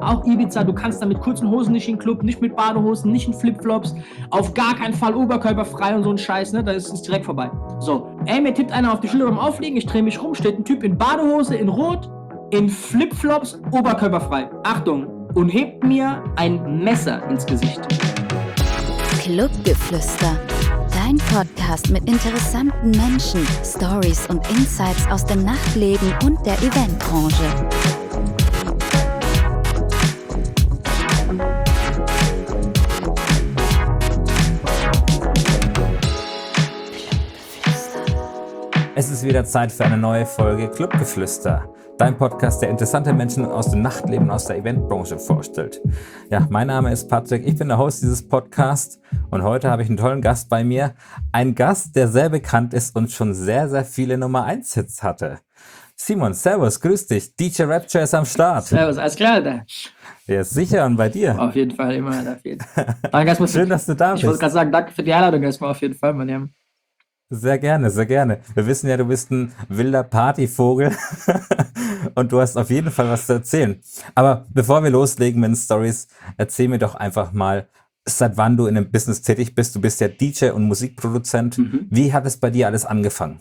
auch Ibiza, du kannst da mit kurzen Hosen nicht in den Club, nicht mit Badehosen, nicht in Flipflops, auf gar keinen Fall oberkörperfrei und so ein Scheiß, ne? Da ist es direkt vorbei. So, ey, mir tippt einer auf die Schulter beim Aufliegen, ich drehe mich rum, steht ein Typ in Badehose, in Rot, in Flipflops, oberkörperfrei. Achtung, und hebt mir ein Messer ins Gesicht. Clubgeflüster. Dein Podcast mit interessanten Menschen, Stories und Insights aus dem Nachtleben und der Eventbranche. Es ist wieder Zeit für eine neue Folge Clubgeflüster. Dein Podcast, der interessante Menschen aus dem Nachtleben, aus der Eventbranche vorstellt. Ja, mein Name ist Patrick, ich bin der Host dieses Podcasts und heute habe ich einen tollen Gast bei mir. Ein Gast, der sehr bekannt ist und schon sehr, sehr viele Nummer-1-Hits hatte. Simon, servus, grüß dich. DJ Rapture ist am Start. Servus, alles klar, Alter. Ja, sicher, und bei dir? Auf jeden Fall, immer, Alter. Danke erstmal. Schön, dass du da bist. Ich wollte gerade sagen, danke für die Einladung erstmal auf jeden Fall, Mann. Ja. Sehr gerne, sehr gerne. Wir wissen ja, du bist ein wilder Partyvogel und du hast auf jeden Fall was zu erzählen. Aber bevor wir loslegen mit den Storys, erzähl mir doch einfach mal, seit wann du in dem Business tätig bist. Du bist ja DJ und Musikproduzent. Wie hat es bei dir alles angefangen?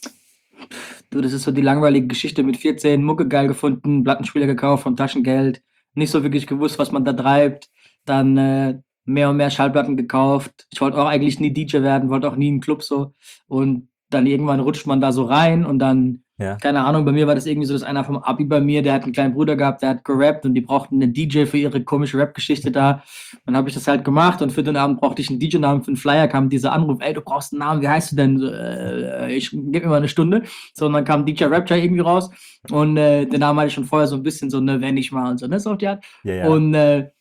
Du, das ist so die langweilige Geschichte mit 14, Mucke geil gefunden, Plattenspieler gekauft von Taschengeld, nicht so wirklich gewusst, was man da treibt, dann mehr und mehr Schallplatten gekauft. Ich wollte auch eigentlich nie DJ werden, wollte auch nie im Club so. Und dann irgendwann rutscht man da so rein und dann, keine Ahnung, bei mir war das irgendwie so, dass einer vom Abi bei mir, der hat einen kleinen Bruder gehabt, der hat gerappt und die brauchten einen DJ für ihre komische Rap-Geschichte da. Dann habe ich das halt gemacht und für den Abend brauchte ich einen DJ-Namen für einen Flyer, kam dieser Anruf, ey, du brauchst einen Namen, wie heißt du denn? So, ich gebe mir mal eine Stunde. So, und dann kam DJ Rapture irgendwie raus und den Namen hatte ich schon vorher so ein bisschen so, ne, wenn ich mal und so, ne, so auf die Art. Ja. Und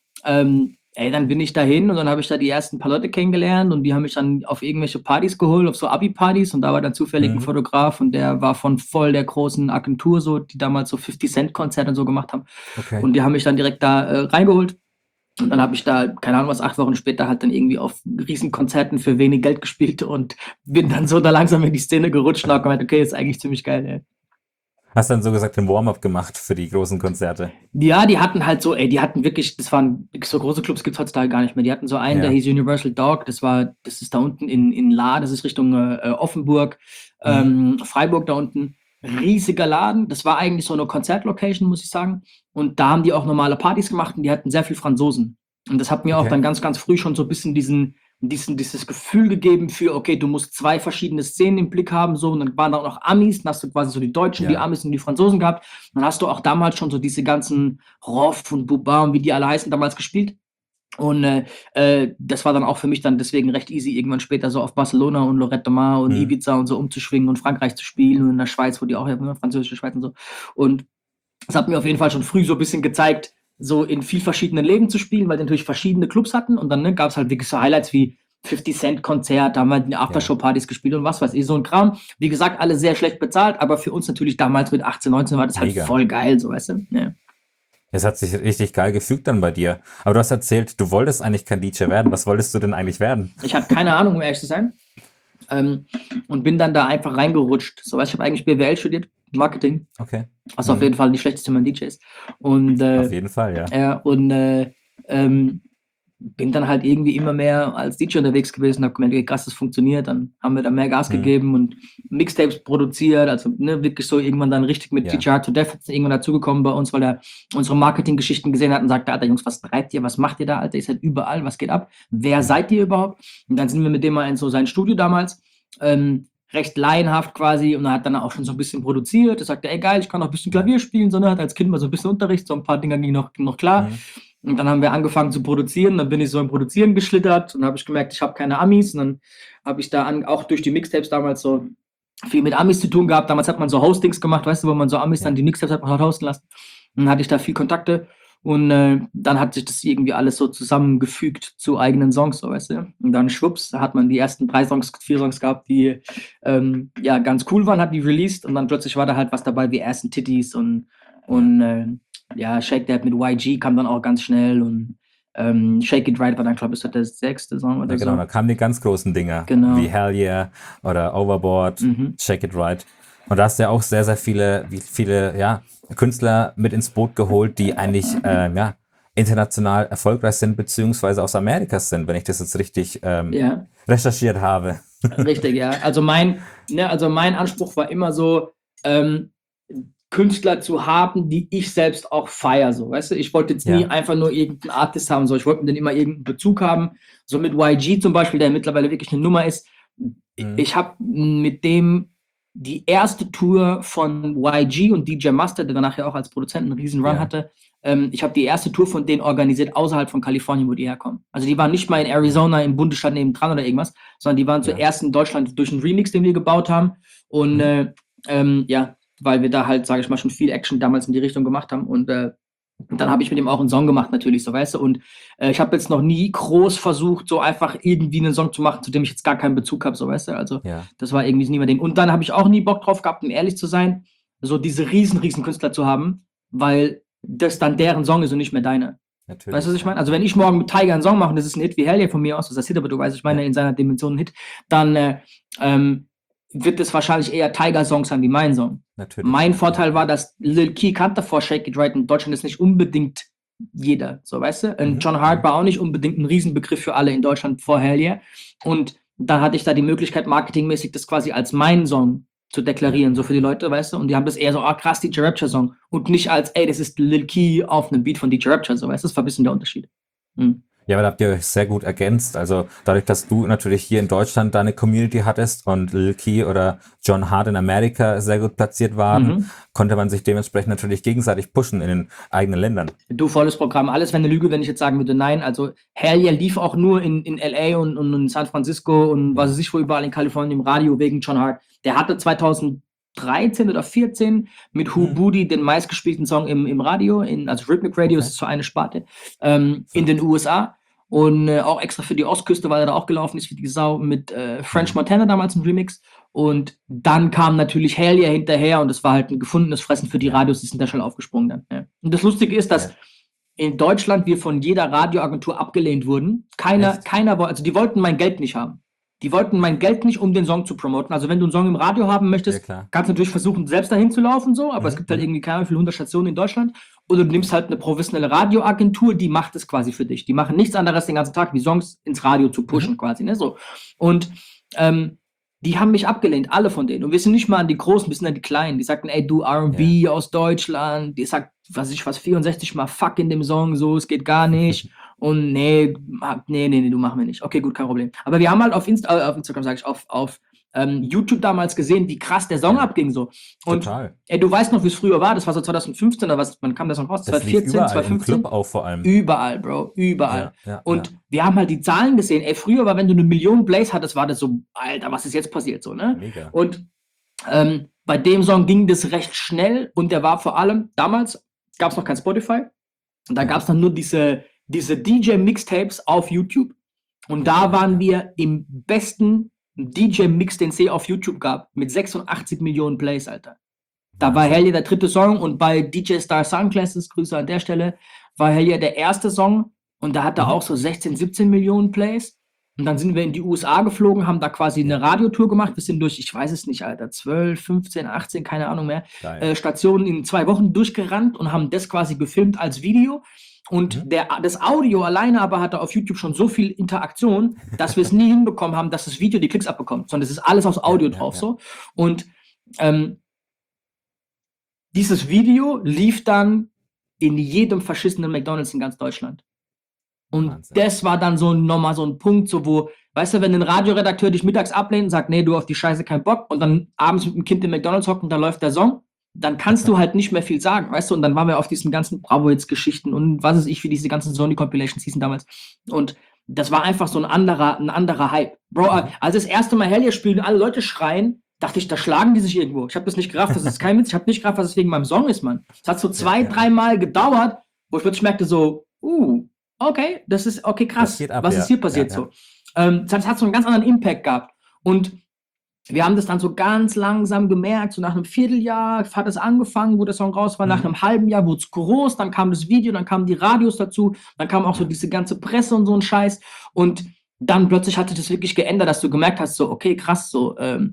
dann bin ich dahin und dann habe ich da die ersten paar Leute kennengelernt und die haben mich dann auf irgendwelche Partys geholt, auf so Abi-Partys und da war dann zufällig ein Fotograf und der war von voll der großen Agentur so, die damals so 50-Cent-Konzerte und so gemacht haben. Okay. Und die haben mich dann direkt da reingeholt und dann habe ich da, keine Ahnung was, 8 Wochen später halt dann irgendwie auf Riesenkonzerten für wenig Geld gespielt und bin dann so da langsam in die Szene gerutscht und habe gemeint, okay, ist eigentlich ziemlich geil, ey. Hast dann so gesagt den Warm-up gemacht für die großen Konzerte? Ja, die hatten halt so, die hatten wirklich, das waren, so große Clubs gibt es heutzutage gar nicht mehr. Die hatten so einen, der hieß Universal Dog, das ist da unten in La, das ist Richtung Offenburg, Freiburg da unten. Riesiger Laden, das war eigentlich so eine Konzertlocation, muss ich sagen. Und da haben die auch normale Partys gemacht und die hatten sehr viel Franzosen. Und das hat mir auch dann ganz, ganz früh schon so ein bisschen dieses Gefühl gegeben für, okay, du musst 2 verschiedene Szenen im Blick haben, so, und dann waren da auch noch Amis, dann hast du quasi so die Deutschen, die Amis und die Franzosen gehabt, dann hast du auch damals schon so diese ganzen Roff und Buba und wie die alle heißen, damals gespielt, und das war dann auch für mich dann deswegen recht easy, irgendwann später so auf Barcelona und Lorette de Mar und Ibiza und so umzuschwingen und Frankreich zu spielen und in der Schweiz, wo die auch französische Schweiz und so, und das hat mir auf jeden Fall schon früh so ein bisschen gezeigt, so in viel verschiedenen Leben zu spielen, weil die natürlich verschiedene Clubs hatten und dann gab es halt wirklich so Highlights wie 50-Cent-Konzert, da haben wir die Aftershow-Partys gespielt und was weiß ich, so ein Kram. Wie gesagt, alle sehr schlecht bezahlt, aber für uns natürlich damals mit 18, 19 war das halt voll geil, so, weißt du? Ja. Es hat sich richtig geil gefügt dann bei dir. Aber du hast erzählt, du wolltest eigentlich kein DJ werden. Was wolltest du denn eigentlich werden? Ich hatte keine Ahnung, um ehrlich zu sein. Und bin dann da einfach reingerutscht. So, weißt, ich habe eigentlich BWL studiert, Marketing. Okay. Was auf jeden Fall nicht schlecht ist, wenn man DJ ist. Und, auf jeden Fall, ja. Und bin dann halt irgendwie immer mehr als DJ unterwegs gewesen, habe gemerkt, krass, das funktioniert. Dann haben wir da mehr Gas gegeben und Mixtapes produziert, also wirklich so irgendwann dann richtig mit DJ Hard to Death irgendwann dazugekommen bei uns, weil er unsere Marketinggeschichten gesehen hat und sagte, Alter Jungs, was treibt ihr, was macht ihr da, Alter, ihr seid überall, was geht ab, wer seid ihr überhaupt? Und dann sind wir mit dem mal in so sein Studio damals, recht laienhaft quasi, und er hat dann auch schon so ein bisschen produziert. Er sagte, ey geil, ich kann auch ein bisschen Klavier spielen, sondern hat als Kind mal so ein bisschen Unterricht, so ein paar Dinger gingen noch klar. Und dann haben wir angefangen zu produzieren, dann bin ich so im Produzieren geschlittert und habe ich gemerkt, ich habe keine Amis, und dann habe ich da auch durch die Mixtapes damals so viel mit Amis zu tun gehabt. Damals hat man so Hostings gemacht, weißt du, wo man so Amis dann die Mixtapes hat hosten lassen. Und dann hatte ich da viel Kontakte. Und dann hat sich das irgendwie alles so zusammengefügt zu eigenen Songs, so, weißt du. Und dann schwupps, da hat man die ersten 4 Songs gehabt, die ganz cool waren, hat die released, und dann plötzlich war da halt was dabei wie Ass and Titties und Shake That mit YG kam dann auch ganz schnell, und Shake It Right war dann, glaube ich, der 6. Song oder so. Genau, da kamen die ganz großen Dinger, wie Hell Yeah oder Overboard, Shake It Right. Und da hast du ja auch sehr, sehr viele Künstler mit ins Boot geholt, die eigentlich international erfolgreich sind, beziehungsweise aus Amerika sind, wenn ich das jetzt richtig recherchiert habe. Richtig, ja. Also mein Anspruch war immer so, Künstler zu haben, die ich selbst auch feiere, so, weißt du? Ich wollte jetzt nie einfach nur irgendeinen Artist haben, so, ich wollte mit denen immer irgendeinen Bezug haben, so mit YG zum Beispiel, der mittlerweile wirklich eine Nummer ist. Ich habe mit dem die erste Tour von YG und DJ Mustard, der danach ja auch als Produzent einen riesen Run hatte, ich habe die erste Tour von denen organisiert außerhalb von Kalifornien, wo die herkommen. Also die waren nicht mal in Arizona im Bundesstaat nebendran oder irgendwas, sondern die waren zuerst in Deutschland durch einen Remix, den wir gebaut haben. Und weil wir da halt, sage ich mal, schon viel Action damals in die Richtung gemacht haben. Und dann habe ich mit ihm auch einen Song gemacht, natürlich, so, weißt du. Und ich habe jetzt noch nie groß versucht, so einfach irgendwie einen Song zu machen, zu dem ich jetzt gar keinen Bezug habe, so, weißt du. Also das war irgendwie nie mein Ding. Und dann habe ich auch nie Bock drauf gehabt, um ehrlich zu sein, so diese riesen Künstler zu haben, weil das dann deren Song ist und nicht mehr deine. Natürlich. Weißt du, was ich meine? Also wenn ich morgen mit Tiger einen Song mache, und das ist ein Hit wie Hell Yeah von mir aus, das ist Hit, aber du weißt, ich meine in seiner Dimension ein Hit, dann wird es wahrscheinlich eher Tiger-Song sein wie mein Song. Natürlich. Mein Vorteil war, dass Lil Key kannte vor Shake It Right in Deutschland ist nicht unbedingt jeder, so, weißt du? Und John Hart war auch nicht unbedingt ein Riesenbegriff für alle in Deutschland vor Hell Yeah. Und dann hatte ich da die Möglichkeit, marketingmäßig das quasi als meinen Song zu deklarieren, so für die Leute, weißt du? Und die haben das eher so, krass, DJ Rapture Song. Und nicht als, das ist Lil Key auf einem Beat von DJ Rapture, so, weißt du? Das war ein bisschen der Unterschied. Ja, aber da habt ihr euch sehr gut ergänzt. Also dadurch, dass du natürlich hier in Deutschland deine Community hattest und Lil Key oder John Hart in Amerika sehr gut platziert waren, konnte man sich dementsprechend natürlich gegenseitig pushen in den eigenen Ländern. Du, volles Programm. Alles wäre eine Lüge, wenn ich jetzt sagen würde, nein. Also Hell Yeah lief auch nur in L.A. und in San Francisco und was weiß ich wo überall in Kalifornien im Radio wegen John Hart. Der hatte 2013 oder 14 mit Who Booty den meistgespielten Song im Radio, also Rhythmic Radio, das ist so eine Sparte, in den USA. Und auch extra für die Ostküste, weil er da auch gelaufen ist wie die Sau mit French Montana damals im Remix. Und dann kam natürlich Hell Yeah hinterher und es war halt ein gefundenes Fressen für die Radios, die sind da schon aufgesprungen dann. Ja. Und das Lustige ist, dass in Deutschland wir von jeder Radioagentur abgelehnt wurden. Keiner wollte, also die wollten mein Geld nicht haben. Die wollten mein Geld nicht, um den Song zu promoten. Also wenn du einen Song im Radio haben möchtest, kannst du natürlich versuchen, selbst dahin zu laufen, so, aber es gibt halt irgendwie keine Ahnung, wie viele 100 Stationen in Deutschland. Oder du nimmst halt eine professionelle Radioagentur, die macht es quasi für dich. Die machen nichts anderes den ganzen Tag, wie Songs ins Radio zu pushen quasi, ne, so. Und die haben mich abgelehnt, alle von denen. Und wir sind nicht mal an die Großen, wir sind an die Kleinen. Die sagten, du R&B aus Deutschland, die sagt, 64 mal Fuck in dem Song, so, es geht gar nicht. Und nee, du machen wir nicht. Okay, gut, kein Problem. Aber wir haben halt auf Instagram, sage ich, auf YouTube damals gesehen, wie krass der Song abging so. Und total. Du weißt noch, wie es früher war, das war so 2015 oder was, wann kam das noch raus? 2014, 2015? Im Club auch vor allem. Überall, Bro, überall. Und wir haben halt die Zahlen gesehen. Früher war, wenn du 1 Million Plays hattest, war das so, Alter, was ist jetzt passiert so, ne? Mega. Und bei dem Song ging das recht schnell und der war vor allem, damals gab es noch kein Spotify und da gab es dann nur diese DJ-Mixtapes auf YouTube. Und da waren wir im besten DJ-Mix, den es auf YouTube gab, mit 86 Millionen Plays, Alter. Da war Hell Yeah der 3. Song und bei DJ Star Sunglasses, Grüße an der Stelle, war Hell Yeah der 1. Song und da hat er auch so 16, 17 Millionen Plays. Und dann sind wir in die USA geflogen, haben da quasi eine Radiotour gemacht. Wir sind durch, ich weiß es nicht, Alter, 12, 15, 18, keine Ahnung mehr, Stationen in 2 Wochen durchgerannt und haben das quasi gefilmt als Video. Und das Audio alleine aber hatte auf YouTube schon so viel Interaktion, dass wir es nie hinbekommen haben, dass das Video die Klicks abbekommt, sondern es ist alles aus Audio drauf so. Und dieses Video lief dann in jedem verschissenen McDonald's in ganz Deutschland. Und das war dann nochmal so ein Punkt, so wo, weißt du, wenn ein Radioredakteur dich mittags ablehnt und sagt, nee, du auf die Scheiße keinen Bock und dann abends mit dem Kind im McDonald's hocken und da läuft der Song, dann kannst du halt nicht mehr viel sagen, weißt du, und dann waren wir auf diesen ganzen Bravo-Hits-Geschichten und was weiß ich, wie diese ganzen Sony-Compilations hießen damals und das war einfach so ein anderer Hype. Bro, als das erste Mal Hell Yeah spielen, alle Leute schreien, dachte ich, da schlagen die sich irgendwo. Ich habe das nicht gerafft, das ist kein Witz, ich habe nicht gerafft, was es wegen meinem Song ist, Mann. Es hat so 2-3 Mal gedauert, wo ich plötzlich merkte so, okay, das ist, okay, krass, was ist hier passiert so. Das hat so einen ganz anderen Impact gehabt und wir haben das dann so ganz langsam gemerkt, so nach einem Vierteljahr hat es angefangen, wo der Song raus war, nach einem halben Jahr wurde es groß, dann kam das Video, dann kamen die Radios dazu, dann kam auch so diese ganze Presse und so ein Scheiß und dann plötzlich hat sich das wirklich geändert, dass du gemerkt hast, so, okay, krass, so,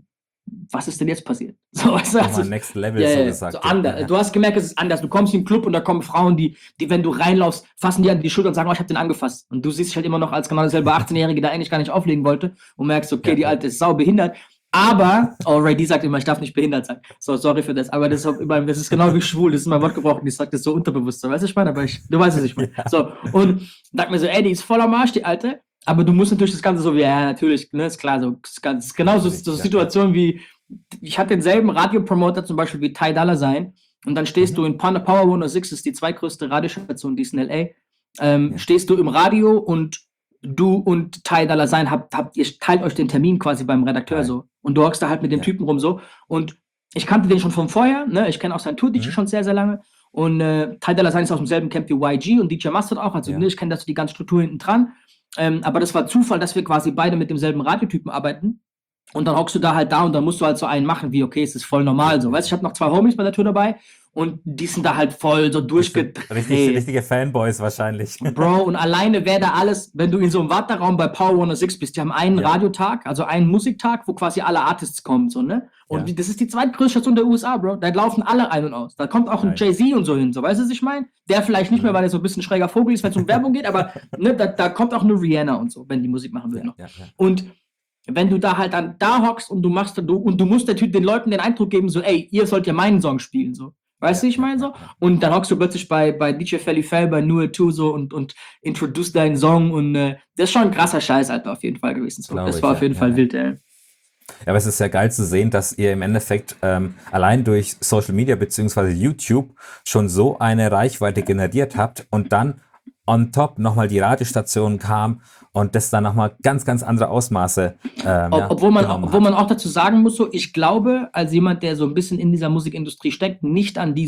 was ist denn jetzt passiert? So, weißt du, Nochmal Next Level, so gesagt. so anders. Du hast gemerkt, es ist anders. Du kommst in den Club und da kommen Frauen, die, wenn du reinlaufst, fassen dir an die Schulter und sagen, oh, ich hab den angefasst. Und du siehst dich halt immer noch als genau derselbe 18-Jährige, der eigentlich gar nicht auflegen wollte und merkst, okay, die Alte ist sau behindert. Aber, Ray D sagt immer, ich darf nicht behindert sein. So, sorry für das. Aber das ist genau wie schwul. Das ist mein Wortgebrauch. Und ich sag das so unterbewusst. So, weißt du, ich meine? Aber du weißt, was ich meine. So, und sag mir so, ey, die ist voll am Arsch, die Alte. Aber du musst natürlich das Ganze so wie, ja, natürlich, ne, ist klar. So, ist genauso so Situationen wie, ich hatte denselben Radiopromoter zum Beispiel wie Ty Dolla $ign. Und dann stehst du in Power 106, das ist die zweitgrößte Radiostation, die ist in L.A. Stehst du im Radio und du und Ty Dolla $ign ihr teilt euch den Termin quasi beim Redakteur so. Und du hockst da halt mit dem Typen rum so. Und ich kannte den schon von vorher, ne? Ich kenne auch seinen Tour-DJ schon sehr, sehr lange. Und Ty Dolla $ign ist aus demselben Camp wie YG und DJ Mustard auch. Also ne, ich kenne die ganze Struktur hinten dran. Aber das war Zufall, dass wir quasi beide mit demselben Radiotypen arbeiten. Und dann hockst du da halt da und dann musst du halt so einen machen, wie, okay, es ist voll normal so. Weißt du, ich habe noch 2 Homies bei der Tour dabei und die sind da halt voll so durchgedreht. Richtige Fanboys wahrscheinlich. Bro, und alleine wer da alles, wenn du in so einem Warteraum bei Power 106 bist, die haben einen Radiotag, also einen Musiktag, wo quasi alle Artists kommen, so, ne? Und das ist die zweitgrößte Station der USA, Bro. Da laufen alle ein und aus. Da kommt auch ein Jay-Z und so hin, so, weißt du, was ich meine? Der vielleicht nicht mehr, weil er so ein bisschen schräger Vogel ist, wenn es um Werbung geht, aber ne, da kommt auch eine Rihanna und so, wenn die Musik machen will noch. Und wenn du da halt dann da hockst und du musst den Leuten den Eindruck geben, so, ey, ihr sollt ja meinen Song spielen, so. Weißt du, ich meine so? Und dann hockst du plötzlich bei DJ Felly Fell, bei New 2 so und introduce deinen Song und das ist schon ein krasser Scheiß, Alter, auf jeden Fall gewesen. So. Das war auf jeden Fall wild, ey. Ja, aber es ist ja geil zu sehen, dass ihr im Endeffekt allein durch Social Media bzw. YouTube schon so eine Reichweite generiert habt und dann on top nochmal die Radiostation kam und das dann nochmal ganz, ganz andere Ausmaße obwohl man auch dazu sagen muss, so, ich glaube, als jemand, der so ein bisschen in dieser Musikindustrie steckt, nicht an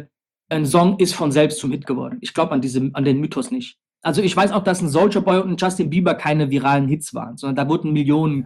ein Song ist von selbst zum Hit geworden. Ich glaube an den Mythos nicht. Also ich weiß auch, dass ein Soulja Boy und ein Justin Bieber keine viralen Hits waren, sondern da wurden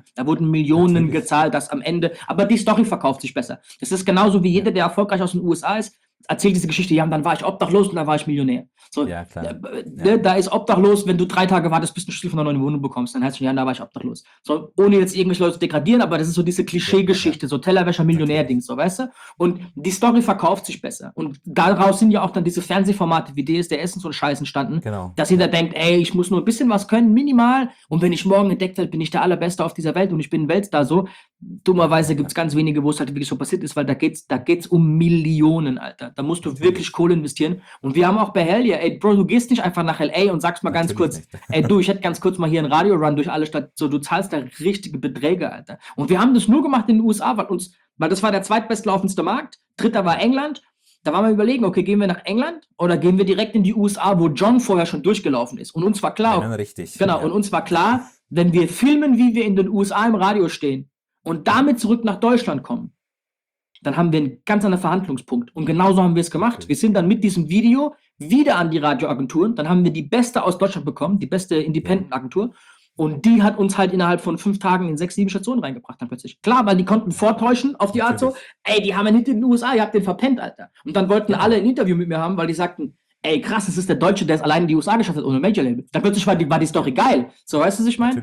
Millionen gezahlt, dass am Ende, aber die Story verkauft sich besser. Das ist genauso wie jeder, der erfolgreich aus den USA ist, erzählt diese Geschichte, ja, und dann war ich obdachlos und dann war ich Millionär. So, ja, klar. Da ist obdachlos, wenn du 3 Tage wartest, bis du einen Schlüssel von einer neuen Wohnung bekommst, dann heißt es, ja, da war ich obdachlos. So, ohne jetzt irgendwelche Leute zu degradieren, aber das ist so diese Klischee-Geschichte, so Tellerwäscher-Millionär-Dings, so, weißt du? Und die Story verkauft sich besser. Und daraus sind ja auch dann diese Fernsehformate wie DSDS und so ein Scheiß entstanden, dass jeder denkt, ey, ich muss nur ein bisschen was können, minimal, und wenn ich morgen entdeckt werde, bin ich der Allerbeste auf dieser Welt und ich bin ein Weltstar, so. Dummerweise gibt es ganz wenige, wo es halt wirklich so passiert ist, weil da geht's um Millionen, Alter. Da musst du wirklich Kohle investieren. Und wir haben auch bei Hell, ey, Bro, du gehst nicht einfach nach L.A. und sagst mal ganz kurz, ey, du, ich hätte ganz kurz mal hier einen Radio-Run durch alle Stadt, so, du zahlst da richtige Beträge, Alter. Und wir haben das nur gemacht in den USA, weil das war der zweitbestlaufendste Markt, 3. war England. Da waren wir überlegen, okay, gehen wir nach England oder gehen wir direkt in die USA, wo John vorher schon durchgelaufen ist. Und uns war klar, und uns war klar, wenn wir filmen, wie wir in den USA im Radio stehen und damit zurück nach Deutschland kommen, dann haben wir einen ganz anderen Verhandlungspunkt. Und genauso haben wir es gemacht. Wir sind dann mit diesem Video wieder an die Radioagenturen. Dann haben wir die beste aus Deutschland bekommen, die beste Independent-Agentur. Und die hat uns halt innerhalb von 5 Tagen in 6, 7 Stationen reingebracht dann plötzlich. Klar, weil die konnten vortäuschen auf die Art so, ey, die haben einen Hit in den USA, ihr habt den verpennt, Alter. Und dann wollten alle ein Interview mit mir haben, weil die sagten, ey, krass, das ist der Deutsche, der es allein in die USA geschafft hat, ohne Major-Label. Dann plötzlich war die Story geil. So, weißt du, was ich meine?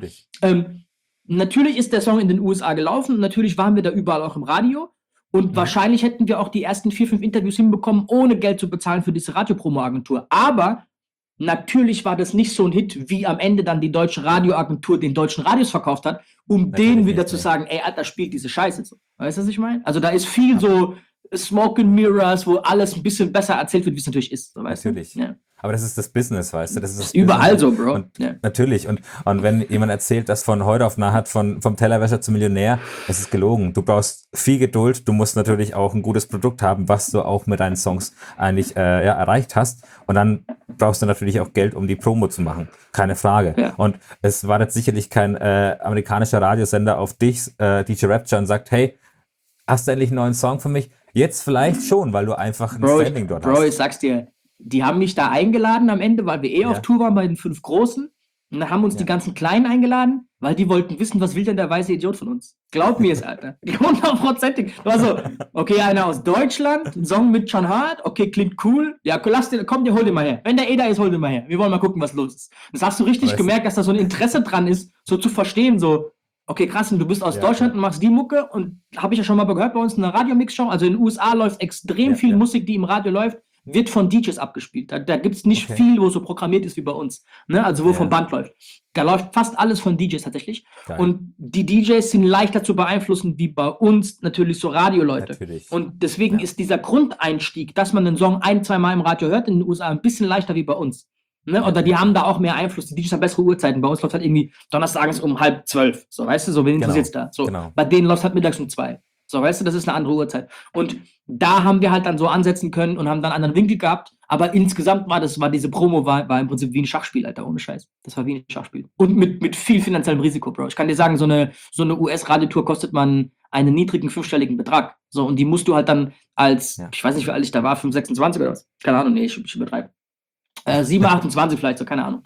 Natürlich ist der Song in den USA gelaufen und natürlich waren wir da überall auch im Radio. Und wahrscheinlich hätten wir auch die ersten 4, 5 Interviews hinbekommen, ohne Geld zu bezahlen für diese Radiopromo-Agentur. Aber natürlich war das nicht so ein Hit, wie am Ende dann die deutsche Radioagentur den deutschen Radios verkauft hat, um denen wieder zu sagen, ey, Alter, spielt diese Scheiße so. Weißt du, was ich meine? Also da ist viel so Smoke and Mirrors, wo alles ein bisschen besser erzählt wird, wie es natürlich ist. So, weißt natürlich. Du? Ja. Aber das ist das Business, weißt du? Das ist überall Business. So, Bro. Und natürlich. Und wenn jemand erzählt, dass von heute auf nachher vom Tellerwäscher zum Millionär, es ist gelogen. Du brauchst viel Geduld. Du musst natürlich auch ein gutes Produkt haben, was du auch mit deinen Songs eigentlich erreicht hast. Und dann brauchst du natürlich auch Geld, um die Promo zu machen. Keine Frage. Ja. Und es war jetzt sicherlich kein amerikanischer Radiosender auf dich, DJ Rapture, und sagt, hey, hast du endlich einen neuen Song für mich? Jetzt vielleicht schon, weil du einfach ein Standing dort hast. Bro, ich sag's dir, die haben mich da eingeladen am Ende, weil wir auf Tour waren bei den 5 Großen. Und dann haben uns die ganzen Kleinen eingeladen, weil die wollten wissen, was will denn der weiße Idiot von uns? Glaub mir es, Alter. 100%. War so, okay, einer aus Deutschland, ein Song mit John Hart, okay, klingt cool. Ja, komm, hol den mal her. Wenn der da ist, hol den mal her. Wir wollen mal gucken, was los ist. Das hast du richtig gemerkt, dass da so ein Interesse dran ist, so zu verstehen, so, okay, krass, und du bist aus Deutschland und machst die Mucke und habe ich ja schon mal gehört bei uns in einer Radiomix-Show, also in den USA läuft extrem viel Musik, die im Radio läuft, wird von DJs abgespielt. Da gibt es nicht viel, wo so programmiert ist wie bei uns, ne? Also wo vom Band läuft. Da läuft fast alles von DJs tatsächlich. Geil. Und die DJs sind leichter zu beeinflussen wie bei uns natürlich so Radioleute. Natürlich. Und deswegen ist dieser Grundeinstieg, dass man einen Song 1-2 Mal im Radio hört, in den USA ein bisschen leichter wie bei uns. Ne? Oder die haben da auch mehr Einfluss. Die DJs haben bessere Uhrzeiten. Bei uns läuft halt irgendwie donnerstags um 11:30. So, weißt du, so, wen interessiert da? So, bei denen läuft halt mittags um 2. So, weißt du, das ist eine andere Uhrzeit. Und da haben wir halt dann so ansetzen können und haben dann einen anderen Winkel gehabt. Aber insgesamt diese Promo war im Prinzip wie ein Schachspiel, Alter, ohne Scheiß. Das war wie ein Schachspiel. Und mit viel finanziellem Risiko, Bro. Ich kann dir sagen, so eine US-Radiotour kostet man einen niedrigen 5-stelligen Betrag. So, und die musst du halt dann ich weiß nicht, wie alt ich da war, 5, 26 oder was. Keine Ahnung, nee, ich übertreibe. 7, 28 vielleicht, so, keine Ahnung.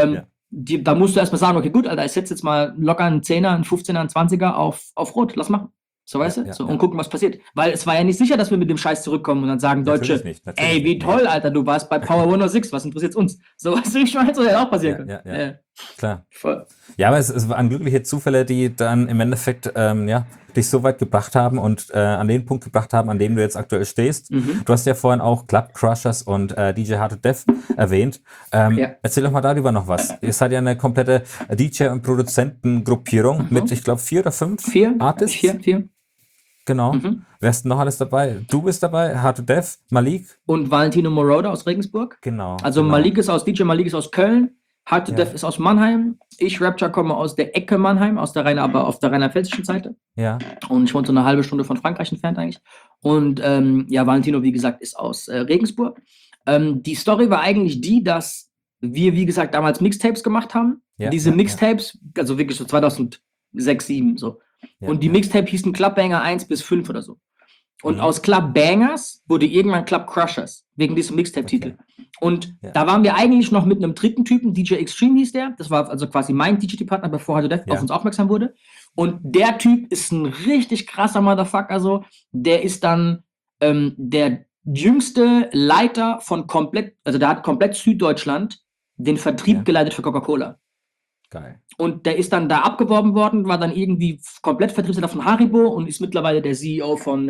Da musst du erstmal sagen, okay, gut, Alter, ich setze jetzt mal locker einen 10er, einen 15er, einen 20er auf Rot, lass machen. So, weißt du? Und gucken, was passiert. Weil es war ja nicht sicher, dass wir mit dem Scheiß zurückkommen und dann sagen Deutsche, ey, wie toll, Alter, du warst bei Power 106, was interessiert uns? So, weißt du, ich meine, so hätte auch passieren können. Klar. Voll. Ja, aber es waren glückliche Zufälle, die dann im Endeffekt dich so weit gebracht haben und an den Punkt gebracht haben, an dem du jetzt aktuell stehst. Du hast ja vorhin auch Club Crushers und DJ Hard to Death erwähnt. Erzähl doch mal darüber noch was. Ihr seid ja eine komplette DJ- und Produzentengruppierung mit, ich glaube, 4 oder 5 Artists. 4. Genau. Wer ist noch alles dabei? Du bist dabei, Hard to Death, Malik. Und Valentino Moroder aus Regensburg. Genau. Also genau. DJ Malik ist aus Köln, Hard to Death ist aus Mannheim. Ich, Rapture, komme aus der Ecke Mannheim, aber auf der rheinland-pfälzischen Seite. Ja. Und ich wohne so eine halbe Stunde von Frankreich entfernt eigentlich. Und Valentino, wie gesagt, ist aus Regensburg. Die Story war eigentlich die, dass wir, wie gesagt, damals Mixtapes gemacht haben. Diese Mixtapes, also wirklich so 2006, 2007 so. Und die Mixtape hießen Club Banger 1-5 oder so. Und aus Club Bangers wurde irgendwann Club Crushers, wegen diesem Mixtape-Titel. Und da waren wir eigentlich noch mit einem dritten Typen, DJ Extreme hieß der. Das war also quasi mein DJ-Partner, bevor Hard to Death auf uns aufmerksam wurde. Und der Typ ist ein richtig krasser Motherfucker, so. Der ist dann der jüngste Leiter von der hat komplett Süddeutschland den Vertrieb geleitet für Coca-Cola. Geil. Und der ist dann da abgeworben worden, war dann irgendwie komplett Vertriebsleiter von Haribo und ist mittlerweile der CEO von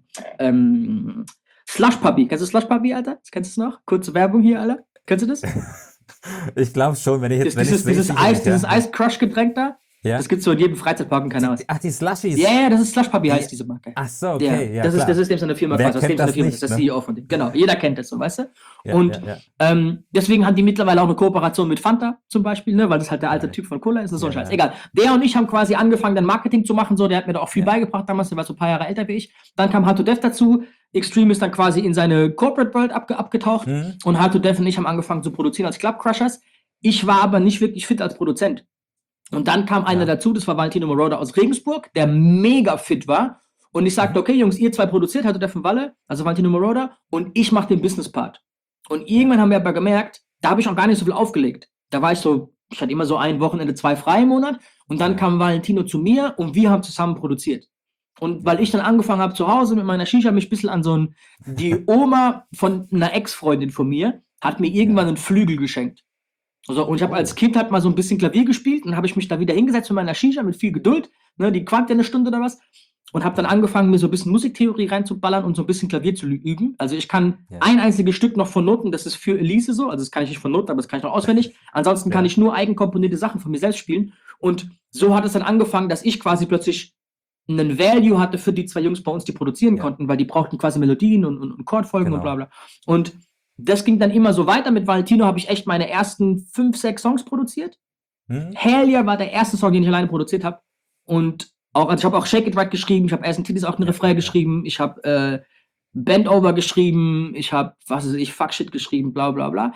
Slush Puppy. Kennst du Slush Puppy, Alter? Kennst du es noch? Kurze Werbung hier, Alter. Kennst du das? Ich glaube schon, wenn ich jetzt... Dieses Eis-Crush-Getränk da. Ja. Das gibt's so in jedem Freizeitpark in Kanada. Ach, die Slushies. Ja, das ist Slush Puppy, heißt diese Marke. Ach so, okay. Das ist dem seine Firma quasi. Das ist der CEO von dem. Genau, jeder kennt das so, weißt du? Und deswegen haben die mittlerweile auch eine Kooperation mit Fanta zum Beispiel, ne, weil das halt der alte Typ von Cola ist. Das ist so ein Scheiß. Egal. Der und ich haben quasi angefangen, dann Marketing zu machen. So, der hat mir da auch viel beigebracht damals. Der war so ein paar Jahre älter wie ich. Dann kam Hard to Death dazu. Extreme ist dann quasi in seine Corporate World abgetaucht. Und Hard to Death und ich haben angefangen zu produzieren als Club Crushers. Ich war aber nicht wirklich fit als Produzent. Und dann kam einer dazu, das war Valentino Moroder aus Regensburg, der mega fit war. Und ich sagte, okay, Jungs, ihr zwei produziert, Hard to Death von Walle, also Valentino Moroder, und ich mache den Business-Part. Und irgendwann haben wir aber gemerkt, da habe ich auch gar nicht so viel aufgelegt. Da war ich hatte immer so ein Wochenende, 2 frei im Monat. Und dann kam Valentino zu mir und wir haben zusammen produziert. Und weil ich dann angefangen habe zu Hause mit meiner Shisha, mich ein bisschen an die Oma von einer Ex-Freundin von mir, hat mir irgendwann einen Flügel geschenkt. Also, und ich habe als Kind mal so ein bisschen Klavier gespielt und habe ich mich da wieder hingesetzt mit meiner Shisha mit viel Geduld, ne, die quankt ja eine Stunde oder was, und habe dann angefangen, mir so ein bisschen Musiktheorie reinzuballern und so ein bisschen Klavier zu üben. Also ich kann ein einziges Stück noch von Noten, das ist für Elise so, also das kann ich nicht von Noten, aber das kann ich noch auswendig. Ansonsten kann ich nur eigenkomponierte Sachen von mir selbst spielen. Und so hat es dann angefangen, dass ich quasi plötzlich einen Value hatte für die 2 Jungs bei uns, die produzieren konnten, weil die brauchten quasi Melodien und Chordfolgen und bla bla. Und das ging dann immer so weiter. Mit Valentino habe ich echt meine ersten 5, 6 Songs produziert. Hell Yeah war der erste Song, den ich alleine produziert habe. Und also ich habe auch Shake It Right geschrieben, ich habe Ass and Titties auch einen Refrain geschrieben, ich habe Bend Over geschrieben, ich habe, Fuck Shit geschrieben, bla bla bla.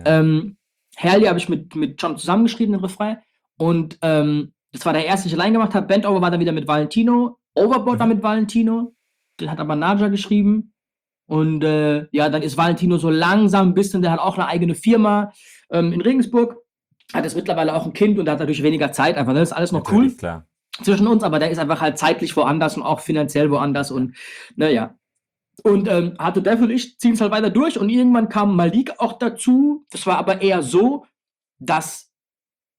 Hell Yeah habe ich mit John zusammengeschrieben, den Refrain. Und das war der erste, den ich allein gemacht habe. Bend Over war dann wieder mit Valentino. Overboard war mit Valentino. Den hat aber Naja geschrieben. Und dann ist Valentino so langsam ein bisschen, der hat auch eine eigene Firma in Regensburg, hat jetzt mittlerweile auch ein Kind und der hat natürlich weniger Zeit, einfach, das ist alles noch natürlich cool klar zwischen uns, aber der ist einfach halt zeitlich woanders und auch finanziell woanders und naja. Und Hard to Death und ich ziehen es halt weiter durch und irgendwann kam Malik auch dazu, das war aber eher so, dass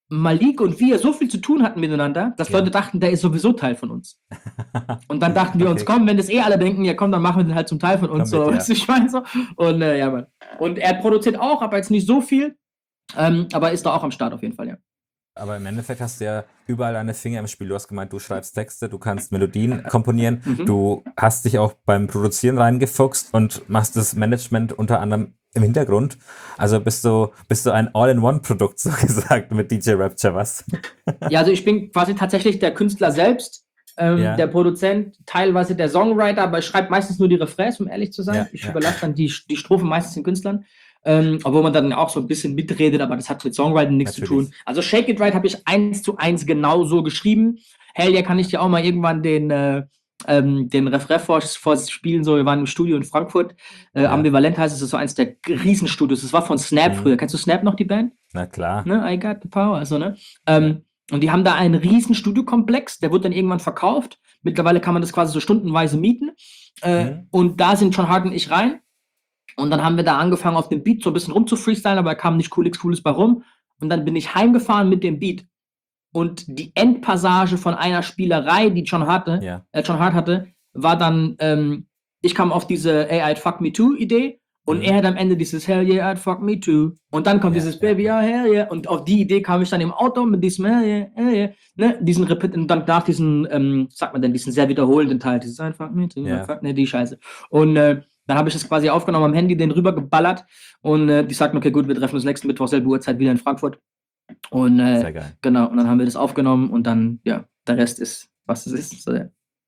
Malik und wir so viel zu tun hatten miteinander, dass Leute dachten, der ist sowieso Teil von uns. Und dann dachten wir uns, komm, wenn das alle denken, ja komm, dann machen wir den halt zum Teil von uns. So, weißt du, ich meine so. Und ja, Mann. Und er produziert auch, aber jetzt nicht so viel, aber ist da auch am Start auf jeden Fall, ja. Aber im Endeffekt hast du ja überall deine Finger im Spiel. Du hast gemeint, du schreibst Texte, du kannst Melodien komponieren, du hast dich auch beim Produzieren reingefuchst und machst das Management unter anderem im Hintergrund. Also bist du ein All-in-One-Produkt, so gesagt, mit DJ Rapture, was? Ja, also ich bin quasi tatsächlich der Künstler selbst, der Produzent, teilweise der Songwriter, aber ich schreibe meistens nur die Refrains, um ehrlich zu sein. Ja, ich überlasse dann die Strophen meistens den Künstlern. Obwohl man dann auch so ein bisschen mitredet, aber das hat mit Songwriting nichts zu tun. Also Shake It Right habe ich 1:1 genau so geschrieben. Hell yeah, kann ich dir auch mal irgendwann den Refrain vorspielen. So, wir waren im Studio in Frankfurt. Ambivalent heißt es, das ist so eins der Riesenstudios. Das war von Snap früher. Kennst du Snap noch, die Band? Na klar. Ne? I got the power. Also, ne? Und die haben da einen riesen Studiokomplex, der wird dann irgendwann verkauft. Mittlerweile kann man das quasi so stundenweise mieten. Und da sind John Hart und ich rein. Und dann haben wir da angefangen, auf dem Beat so ein bisschen rumzufreestylen, aber da kam nicht Cooles bei rum. Und dann bin ich heimgefahren mit dem Beat. Und die Endpassage von einer Spielerei, die John Hart hatte, war dann, ich kam auf diese Hey, I'd fuck me too Idee und er hat am Ende dieses Hell yeah, I'd fuck me too. Und dann kommt dieses Baby, ja, hell yeah. Und auf die Idee kam ich dann im Auto mit diesem Hell yeah, ne, diesen Repeat, und dann nach diesen, diesen sehr wiederholenden Teil, dieses I'd fuck me too, fuck, ne, die Scheiße. Und dann habe ich das quasi aufgenommen am Handy, den rübergeballert und die sagten, okay, gut, wir treffen uns nächsten Mittwoch, selbe Uhrzeit wieder in Frankfurt. Und sehr geil. Genau, und dann haben wir das aufgenommen und dann, ja, der Rest ist, was es ist. So, ja.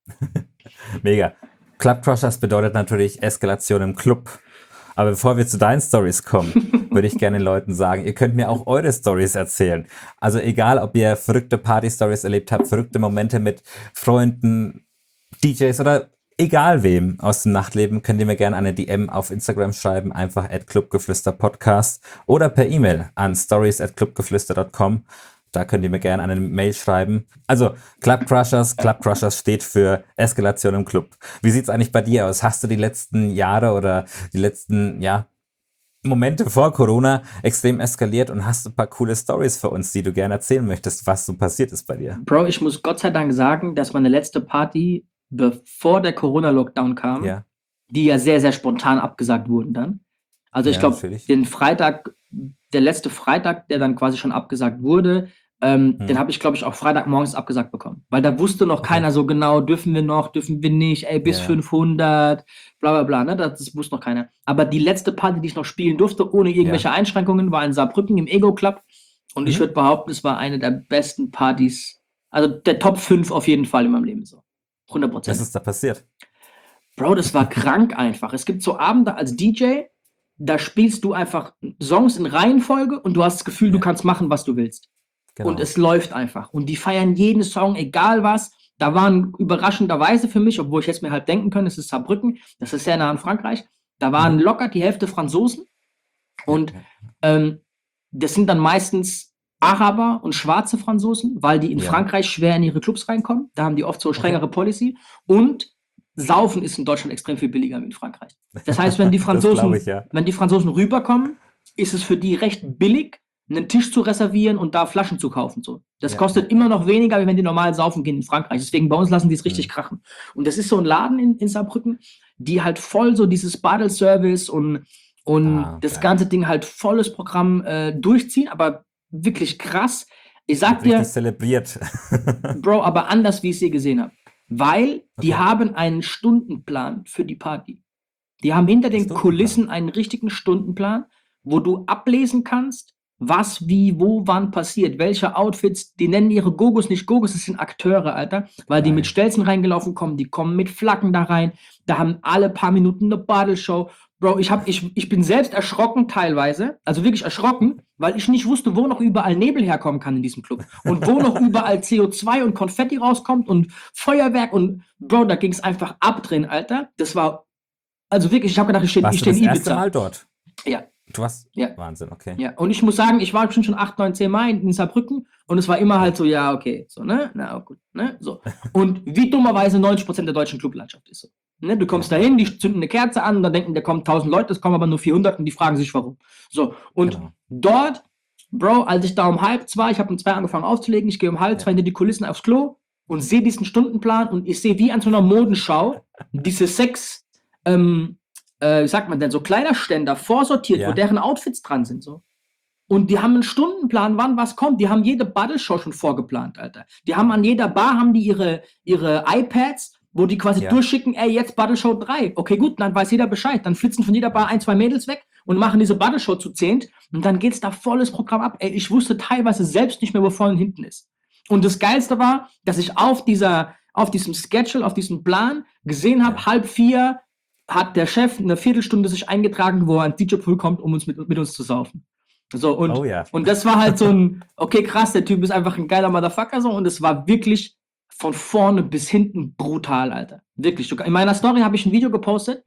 Mega. Club Crushers bedeutet natürlich Eskalation im Club. Aber bevor wir zu deinen Stories kommen, würde ich gerne den Leuten sagen, ihr könnt mir auch eure Stories erzählen. Also egal, ob ihr verrückte Party-Stories erlebt habt, verrückte Momente mit Freunden, DJs oder egal wem aus dem Nachtleben, könnt ihr mir gerne eine DM auf Instagram schreiben, einfach @clubgeflüster-podcast oder per E-Mail an stories@clubgeflüster.com. Da könnt ihr mir gerne eine Mail schreiben. Also Club Crushers steht für Eskalation im Club. Wie sieht's eigentlich bei dir aus? Hast du die letzten Jahre oder die letzten Momente vor Corona extrem eskaliert und hast ein paar coole Stories für uns, die du gerne erzählen möchtest, was so passiert ist bei dir? Bro, ich muss Gott sei Dank sagen, dass meine letzte Party, bevor der Corona-Lockdown kam, die ja sehr, sehr spontan abgesagt wurden dann. Also ich glaube, der letzte Freitag, der dann quasi schon abgesagt wurde, den habe ich, glaube ich, auch Freitagmorgens abgesagt bekommen. Weil da wusste noch keiner so genau, dürfen wir nicht, bis 500, bla bla bla, ne? Das wusste noch keiner. Aber die letzte Party, die ich noch spielen durfte, ohne irgendwelche Einschränkungen, war in Saarbrücken im Ego Club. Und ich würde behaupten, es war eine der besten Partys, also der Top 5 auf jeden Fall in meinem Leben so. 100%. Was ist da passiert? Bro, das war krank einfach. Es gibt so Abende als DJ, da spielst du einfach Songs in Reihenfolge und du hast das Gefühl, du kannst machen, was du willst. Genau. Und es läuft einfach. Und die feiern jeden Song, egal was. Da waren überraschenderweise für mich, obwohl ich jetzt mir halt denken können, es ist Saarbrücken, das ist sehr nah an Frankreich, da waren locker die Hälfte Franzosen. Und das sind dann meistens Araber und schwarze Franzosen, weil die in Frankreich schwer in ihre Clubs reinkommen. Da haben die oft so strengere Policy. Und Saufen ist in Deutschland extrem viel billiger wie in Frankreich. Das heißt, wenn die Franzosen rüberkommen, ist es für die recht billig, einen Tisch zu reservieren und da Flaschen zu kaufen. So. Das kostet immer noch weniger, als wenn die normal saufen gehen in Frankreich. Deswegen bei uns lassen die es richtig krachen. Und das ist so ein Laden in Saarbrücken, die halt voll so dieses Badel-Service und das ganze Ding halt volles Programm durchziehen, aber wirklich krass. Ich sag dir, zelebriert. Bro, aber anders, wie ich sie gesehen habe. Weil die haben einen Stundenplan für die Party. Die haben hinter den Kulissen einen richtigen Stundenplan, wo du ablesen kannst, was, wie, wo, wann passiert, welche Outfits, die nennen ihre Gogos nicht Gogos, das sind Akteure, Alter, weil die mit Stelzen reingelaufen kommen, die kommen mit Flaggen da rein, da haben alle paar Minuten eine Badelshow. Bro, ich bin selbst erschrocken teilweise, also wirklich erschrocken, weil ich nicht wusste, wo noch überall Nebel herkommen kann in diesem Club und wo noch überall CO2 und Konfetti rauskommt und Feuerwerk und Bro, da ging es einfach ab drin, Alter. Das war, also wirklich, ich habe gedacht, ich stehe in Ibiza. Warst du das erste Mal dort? Ja. Du warst? Wahnsinn, okay. Ja, und ich muss sagen, ich war bestimmt schon 8, 9, 10 Mal in Saarbrücken und es war immer halt so, ja, okay, so, ne, na gut, ne, so. Und wie dummerweise 90% der deutschen Clublandschaft ist so. Ne, du kommst dahin, die zünden eine Kerze an und dann denken, da kommen 1000 Leute, es kommen aber nur 400 und die fragen sich, warum. So, und dort Bro, als ich da um 1:30, ich habe um 2 angefangen aufzulegen, ich gehe um 1:30 hinter die Kulissen aufs Klo und sehe diesen Stundenplan und ich sehe wie an so einer Modenschau diese 6, wie sagt man denn, so Kleiderständer vorsortiert, wo deren Outfits dran sind, so. Und die haben einen Stundenplan, wann was kommt. Die haben jede Battle-Show schon vorgeplant, Alter. Die haben an jeder Bar haben die ihre iPads, wo die quasi durchschicken, ey, jetzt Battle-Show 3. Okay, gut, dann weiß jeder Bescheid. Dann flitzen von jeder Bar 1, 2 Mädels weg und machen diese Battle-Show zu 10. Und dann geht's da volles Programm ab. Ey, ich wusste teilweise selbst nicht mehr, wo vorne und hinten ist. Und das Geilste war, dass ich auf diesem Schedule, auf diesem Plan gesehen habe, 3:30 hat der Chef eine Viertelstunde sich eingetragen, wo er ans DJ-Pool kommt, um uns mit uns zu saufen. So, und das war halt so ein, okay, krass, der Typ ist einfach ein geiler Motherfucker, so, und es war wirklich von vorne bis hinten brutal, Alter. Wirklich. In meiner Story habe ich ein Video gepostet,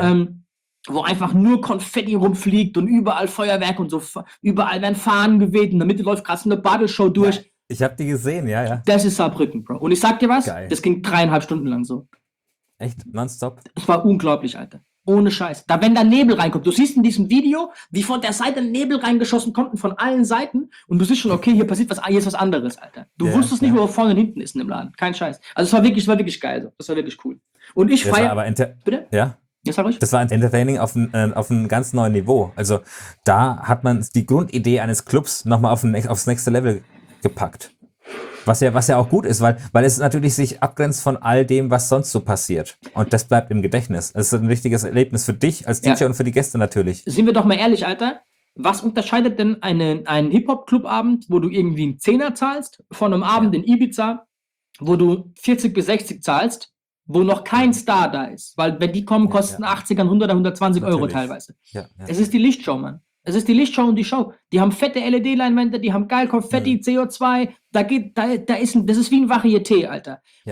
wo einfach nur Konfetti rumfliegt und überall Feuerwerk und so, überall werden Fahnen geweht und in der Mitte läuft krass eine Battle-Show durch. Ja, ich habe die gesehen, ja. Das ist Saarbrücken, Bro. Und ich sag dir was, Geil. Das ging 3,5 Stunden lang so. Echt? Nonstop? Es war unglaublich, Alter. Ohne Scheiß. Wenn da Nebel reinkommt, du siehst in diesem Video, wie von der Seite Nebel reingeschossen kommt und von allen Seiten und du siehst schon, okay, hier passiert hier ist was anderes, Alter. Du wusstest nicht, wo vorne und hinten ist in dem Laden. Kein Scheiß. Also es war wirklich geil. So. Das war wirklich cool. Und ich feiere... Bitte? Ja? Das war ruhig. Das war entertaining auf einem ganz neuen Niveau. Also da hat man die Grundidee eines Clubs nochmal aufs nächste Level gepackt. Was ja auch gut ist, weil es natürlich sich abgrenzt von all dem, was sonst so passiert. Und das bleibt im Gedächtnis. Es ist ein richtiges Erlebnis für dich als DJ und für die Gäste natürlich. Sind wir doch mal ehrlich, Alter. Was unterscheidet denn einen Hip-Hop-Club-Abend, wo du irgendwie einen Zehner zahlst, von einem Abend in Ibiza, wo du 40 bis 60 zahlst, wo noch kein Star da ist? Weil wenn die kommen, kosten 80er, 100er, 120 Euro teilweise. Es ist die Lichtshow, Mann. Es ist die Lichtshow und die Show. Die haben fette LED-Leinwände, die haben geil Konfetti, CO2. Das ist wie ein Varieté, Alter. Ja.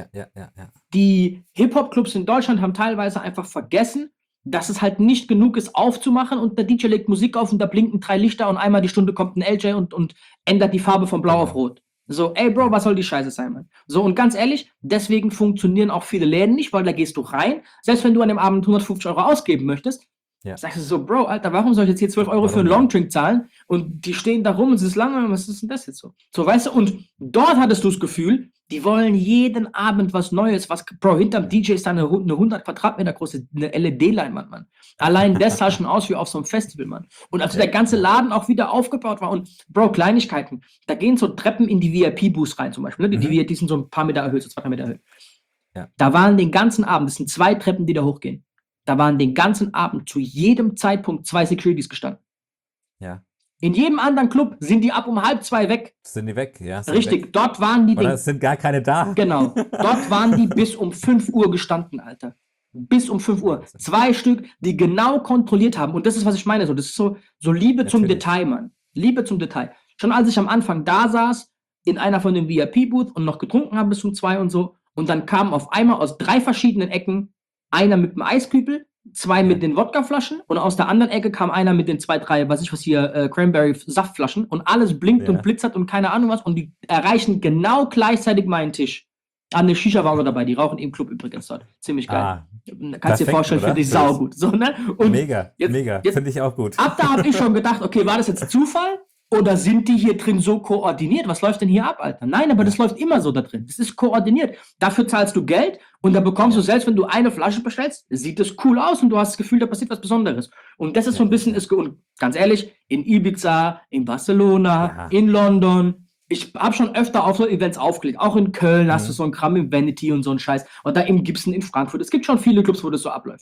Die Hip-Hop-Clubs in Deutschland haben teilweise einfach vergessen, dass es halt nicht genug ist, aufzumachen und der DJ legt Musik auf und da blinken 3 Lichter und einmal die Stunde kommt ein LJ und ändert die Farbe von blau auf rot. So, ey Bro, was soll die Scheiße sein, Mann? So, und ganz ehrlich, deswegen funktionieren auch viele Läden nicht, weil da gehst du rein, selbst wenn du an dem Abend 150 Euro ausgeben möchtest, sagst du so, Bro, Alter, warum soll ich jetzt hier 12 Euro für einen Longdrink zahlen? Und die stehen da rum und es ist lange, was ist denn das jetzt so? So, weißt du, und dort hattest du das Gefühl, die wollen jeden Abend was Neues, Bro, hinterm DJ ist da eine 100 Quadratmeter große LED-Leinwand, Mann. Allein das sah schon aus wie auf so einem Festival, Mann. Und als der ganze Laden auch wieder aufgebaut war und, Bro, Kleinigkeiten, da gehen so Treppen in die VIP-Booths rein zum Beispiel, ne? Die sind so ein paar Meter erhöht, so 2-3 Meter erhöht. Ja. Da waren den ganzen Abend, das sind 2 Treppen, die da hochgehen. Da waren den ganzen Abend zu jedem Zeitpunkt 2 Securities gestanden. Ja. In jedem anderen Club sind die ab um 1:30 weg. Sind die weg, ja. Richtig, weg. Dort waren die... Oder es sind gar keine da. Genau, dort waren die bis um 5 Uhr gestanden, Alter. Bis um 5 Uhr. 2 Stück, die genau kontrolliert haben. Und das ist, was ich meine. So, das ist so Liebe zum Detail, Mann. Liebe zum Detail. Schon als ich am Anfang da saß, in einer von den VIP-Booths und noch getrunken habe bis um 2 und so, und dann kamen auf einmal aus 3 verschiedenen Ecken einer mit dem Eiskübel, 2 mit den Wodkaflaschen und aus der anderen Ecke kam einer mit den 2, 3, Cranberry-Saftflaschen und alles blinkt und blitzert und keine Ahnung was und die erreichen genau gleichzeitig meinen Tisch. Eine Shisha war noch dabei, die rauchen im Club übrigens dort. Ziemlich geil. Kannst dir vorstellen, finde ich saugut. So, ne? Und mega, finde ich auch gut. Ab da habe ich schon gedacht, okay, war das jetzt Zufall? Oder sind die hier drin so koordiniert? Was läuft denn hier ab, Alter? Nein, aber das läuft immer so da drin. Das ist koordiniert. Dafür zahlst du Geld und dann bekommst du, selbst wenn du eine Flasche bestellst, sieht es cool aus und du hast das Gefühl, da passiert was Besonderes. Und das ist so ein bisschen, und ganz ehrlich, in Ibiza, in Barcelona, in London, ich habe schon öfter auf so Events aufgelegt. Auch in Köln hast du so ein Kram im Vanity und so ein Scheiß. Und da im Gibson in Frankfurt. Es gibt schon viele Clubs, wo das so abläuft.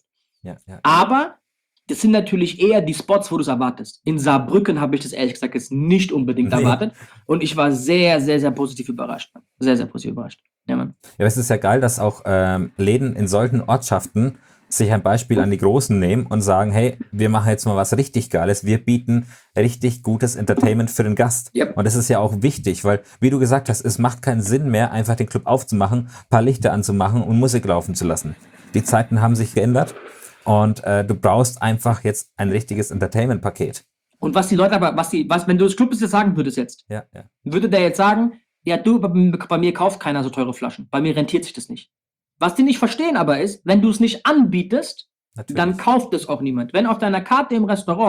Aber das sind natürlich eher die Spots, wo du es erwartest. In Saarbrücken habe ich das ehrlich gesagt jetzt nicht unbedingt erwartet. Und ich war sehr, sehr, sehr positiv überrascht. Sehr, sehr positiv überrascht. Ja, Mann. Ja, es ist ja geil, dass auch Läden in solchen Ortschaften sich ein Beispiel an die Großen nehmen und sagen, hey, wir machen jetzt mal was richtig Geiles. Wir bieten richtig gutes Entertainment für den Gast. Yep. Und das ist ja auch wichtig, weil, wie du gesagt hast, es macht keinen Sinn mehr, einfach den Club aufzumachen, ein paar Lichter anzumachen und Musik laufen zu lassen. Die Zeiten haben sich geändert. Und du brauchst einfach jetzt ein richtiges Entertainment-Paket. Und was die Leute aber, wenn du das Club jetzt sagen würdest jetzt, würde der jetzt sagen, ja, du, bei mir kauft keiner so teure Flaschen. Bei mir rentiert sich das nicht. Was die nicht verstehen aber ist, wenn du es nicht anbietest, dann kauft es auch niemand. Wenn auf deiner Karte im Restaurant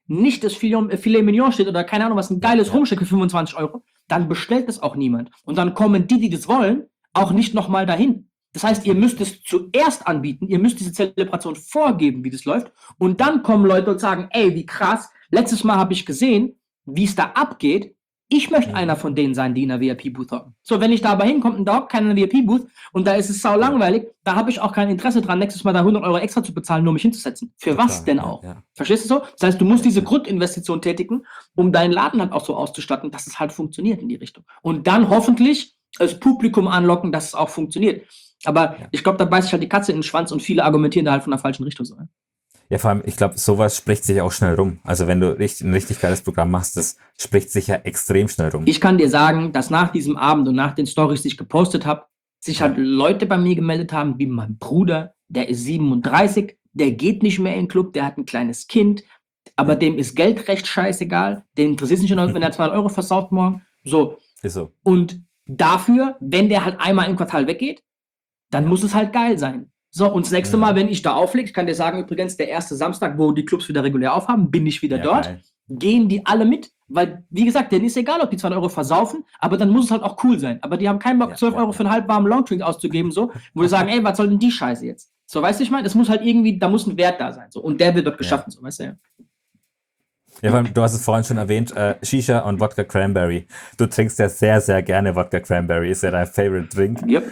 nicht das Filet Mignon steht oder keine Ahnung, was ein geiles Rumsteak für 25 €, dann bestellt es auch niemand. Und dann kommen die das wollen, auch nicht nochmal dahin. Das heißt, ihr müsst es zuerst anbieten, ihr müsst diese Zelebration vorgeben, wie das läuft. Und dann kommen Leute und sagen, ey, wie krass, letztes Mal habe ich gesehen, wie es da abgeht. Ich möchte einer von denen sein, die in der VIP-Booth hocken. So, wenn ich da aber hinkomme und da hockt keiner in der VIP-Booth und da ist es sau langweilig, da habe ich auch kein Interesse dran, nächstes Mal da 100 € extra zu bezahlen, nur mich hinzusetzen. Für was denn auch? Ja. Verstehst du so? Das heißt, du musst diese Grundinvestition tätigen, um deinen Laden halt auch so auszustatten, dass es halt funktioniert in die Richtung. Und dann hoffentlich das Publikum anlocken, dass es auch funktioniert. Aber ich glaube, da beißt sich halt die Katze in den Schwanz und viele argumentieren da halt von der falschen Richtung so. Ja, vor allem, ich glaube, sowas spricht sich auch schnell rum. Also wenn du ein richtig geiles Programm machst, das spricht sich ja extrem schnell rum. Ich kann dir sagen, dass nach diesem Abend und nach den Storys, die ich gepostet habe, sich halt Leute bei mir gemeldet haben, wie mein Bruder, der ist 37, der geht nicht mehr in den Club, der hat ein kleines Kind, aber dem ist Geld recht scheißegal, den interessiert es nicht, wenn er 200 € versaut morgen. So. Ist so. Und dafür, wenn der halt einmal im Quartal weggeht, dann muss es halt geil sein. So, und das nächste Mal, wenn ich da auflege, ich kann dir sagen, übrigens, der erste Samstag, wo die Clubs wieder regulär aufhaben, bin ich wieder dort. Geil. Gehen die alle mit, weil, wie gesagt, denen ist egal, ob die 200 € versaufen, aber dann muss es halt auch cool sein. Aber die haben keinen Bock, 12 € für einen halbwarmen Longdrink auszugeben, so, wo die sagen, ey, was soll denn die Scheiße jetzt? So, weißt du, ich meine, es muss halt irgendwie, da muss ein Wert da sein, so, und der wird dort geschaffen, so, weißt du, Ja, vor allem, du hast es vorhin schon erwähnt, Shisha und Wodka Cranberry. Du trinkst ja sehr, sehr gerne Wodka Cranberry, ist ja dein Favorite Drink. Yep.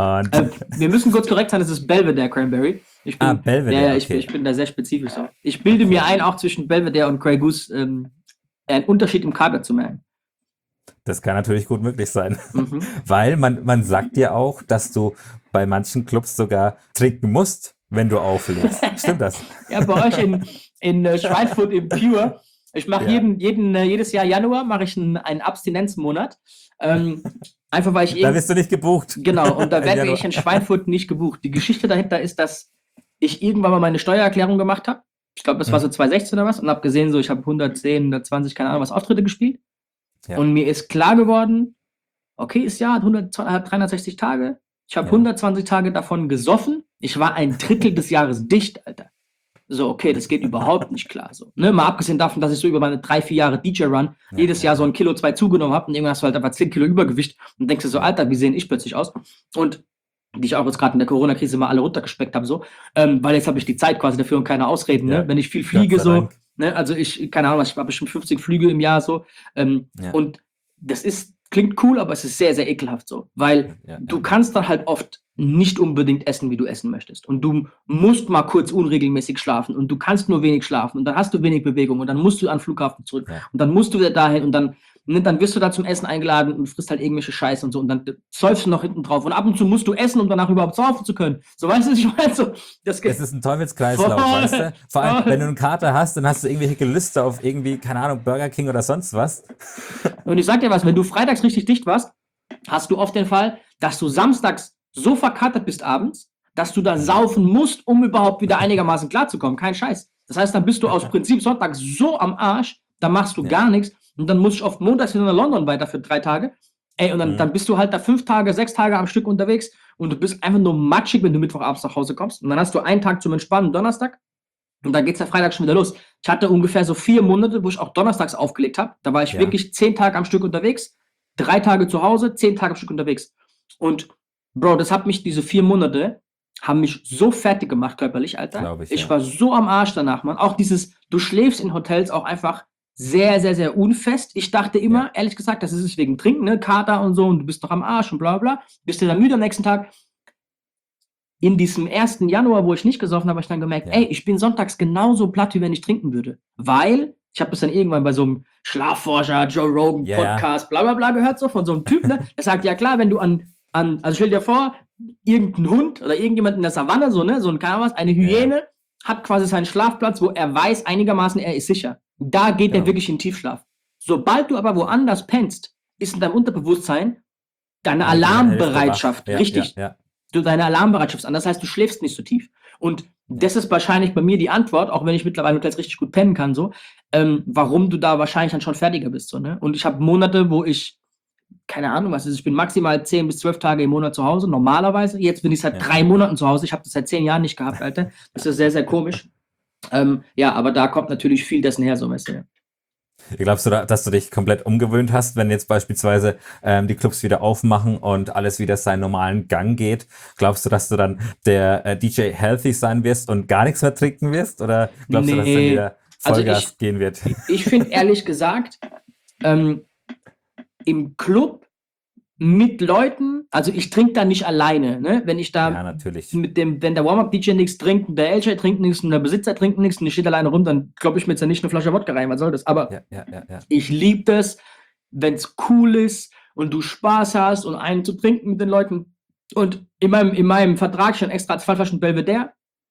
Wir müssen kurz korrekt sein, das ist Belvedere Cranberry. Belvedere, ja, ich bin da sehr spezifisch so. Ich bilde mir ein, auch zwischen Belvedere und Grey Goose einen Unterschied im Kader zu merken. Das kann natürlich gut möglich sein, weil man sagt ja auch, dass du bei manchen Clubs sogar trinken musst, wenn du auflegst. Stimmt das? Ja, bei euch in Schweinfurt im Pure. Ich mache jedes Jahr Januar mache ich einen Abstinenzmonat. Einfach weil ich da bist du nicht gebucht. Genau, und da werde ich in Schweinfurt nicht gebucht. Die Geschichte dahinter ist, dass ich irgendwann mal meine Steuererklärung gemacht habe. Ich glaube, das war so 2016 oder was. Und habe gesehen, so ich habe 110, 120, keine Ahnung, was Auftritte gespielt. Ja. Und mir ist klar geworden, okay, das Jahr hat 360 Tage. Ich habe 120 Tage davon gesoffen. Ich war ein Drittel des Jahres dicht, Alter. So, okay, das geht überhaupt nicht klar. So, ne? Mal abgesehen davon, dass ich so über meine 3-4 Jahre DJ-Run jedes Jahr so 1 Kilo, 2 zugenommen habe und irgendwann hast du halt einfach 10 Kilo Übergewicht und denkst dir so, Alter, wie sehe ich plötzlich aus? Und die ich auch jetzt gerade in der Corona-Krise mal alle runtergespeckt habe, so, weil jetzt habe ich die Zeit quasi dafür und keine Ausreden, ne? Wenn ich viel fliege, so, ne? Also keine Ahnung, ich habe bestimmt 50 Flüge im Jahr, so, und das klingt cool, aber es ist sehr, sehr ekelhaft so, weil du kannst dann halt oft nicht unbedingt essen, wie du essen möchtest. Und du musst mal kurz unregelmäßig schlafen und du kannst nur wenig schlafen und dann hast du wenig Bewegung und dann musst du an den Flughafen zurück und dann musst du wieder dahin und dann wirst du da zum Essen eingeladen und frisst halt irgendwelche Scheiße und so und dann säufst du noch hinten drauf und ab und zu musst du essen, um danach überhaupt saufen zu können. So, weißt du, ich meine, so, das ist ein Teufelskreislauf, weißt du? Vor allem, wenn du einen Kater hast, dann hast du irgendwelche Gelüste auf irgendwie, keine Ahnung, Burger King oder sonst was. Und ich sag dir was, wenn du freitags richtig dicht warst, hast du oft den Fall, dass du samstags so verkatert bist abends, dass du da saufen musst, um überhaupt wieder einigermaßen klarzukommen. Kein Scheiß. Das heißt, dann bist du aus Prinzip sonntags so am Arsch, da machst du gar nichts und dann muss ich oft montags wieder nach London weiter für 3 Tage. Ey, und dann bist du halt da 5 Tage, 6 Tage am Stück unterwegs und du bist einfach nur matschig, wenn du Mittwochabends nach Hause kommst. Und dann hast du einen Tag zum Entspannen, Donnerstag, und dann geht's ja Freitag schon wieder los. Ich hatte ungefähr so 4 Monate, wo ich auch donnerstags aufgelegt habe. Da war ich wirklich 10 Tage am Stück unterwegs, 3 Tage zu Hause, 10 Tage am Stück unterwegs. Und Bro, diese 4 Monate haben mich so fertig gemacht körperlich, Alter. Ich war so am Arsch danach, Mann. Auch du schläfst in Hotels auch einfach sehr, sehr, sehr unfest. Ich dachte immer, ehrlich gesagt, das ist es wegen Trinken, ne, Kater und so und du bist doch am Arsch und bla bla. Bist du dann müde am nächsten Tag. In diesem 1. Januar, wo ich nicht gesoffen habe, habe ich dann gemerkt, ey, ich bin sonntags genauso platt, wie wenn ich trinken würde. Weil, ich habe das dann irgendwann bei so einem Schlafforscher, Joe Rogan Podcast, bla bla bla gehört, so von so einem Typ, ne, der sagt, ja klar, wenn du also stell dir vor, irgendein Hund oder irgendjemand in der Savanne, so, ne, so ein, keine Ahnung was, eine Hyäne hat quasi seinen Schlafplatz, wo er weiß einigermaßen, er ist sicher. Da geht er wirklich in Tiefschlaf. Sobald du aber woanders pennst, ist in deinem Unterbewusstsein deine Alarmbereitschaft, richtig. Deine Alarmbereitschaft ist anders, das heißt, du schläfst nicht so tief. Und das ist wahrscheinlich bei mir die Antwort, auch wenn ich mittlerweile jetzt richtig gut pennen kann, so, warum du da wahrscheinlich dann schon fertiger bist, so, ne. Und ich habe Monate, wo ich keine Ahnung, was ist, ich bin maximal 10 bis 12 Tage im Monat zu Hause, normalerweise. Jetzt bin ich seit 3 Monaten zu Hause. Ich habe das seit 10 Jahren nicht gehabt, Alter. Das ist sehr, sehr komisch. Ja, aber da kommt natürlich viel dessen her, so weißt du. Ja. Glaubst du, dass du dich komplett umgewöhnt hast, wenn jetzt beispielsweise die Clubs wieder aufmachen und alles wieder seinen normalen Gang geht? Glaubst du, dass du dann der DJ Healthy sein wirst und gar nichts mehr trinken wirst? Oder glaubst du, dass dann wieder Vollgas gehen wird? Ich finde ehrlich gesagt, im Club mit Leuten, also ich trinke da nicht alleine, ne? Wenn ich da natürlich. wenn der Warm-Up-DJ nichts trinkt und der LJ trinkt nichts und der Besitzer trinkt nichts und ich stehe alleine rum, dann kloppe ich mir jetzt ja nicht eine Flasche Wodka rein, was soll das? Aber ich liebe das, wenn es cool ist und du Spaß hast und einen zu trinken mit den Leuten. Und in meinem Vertrag schon extra 2 Flaschen Belvedere,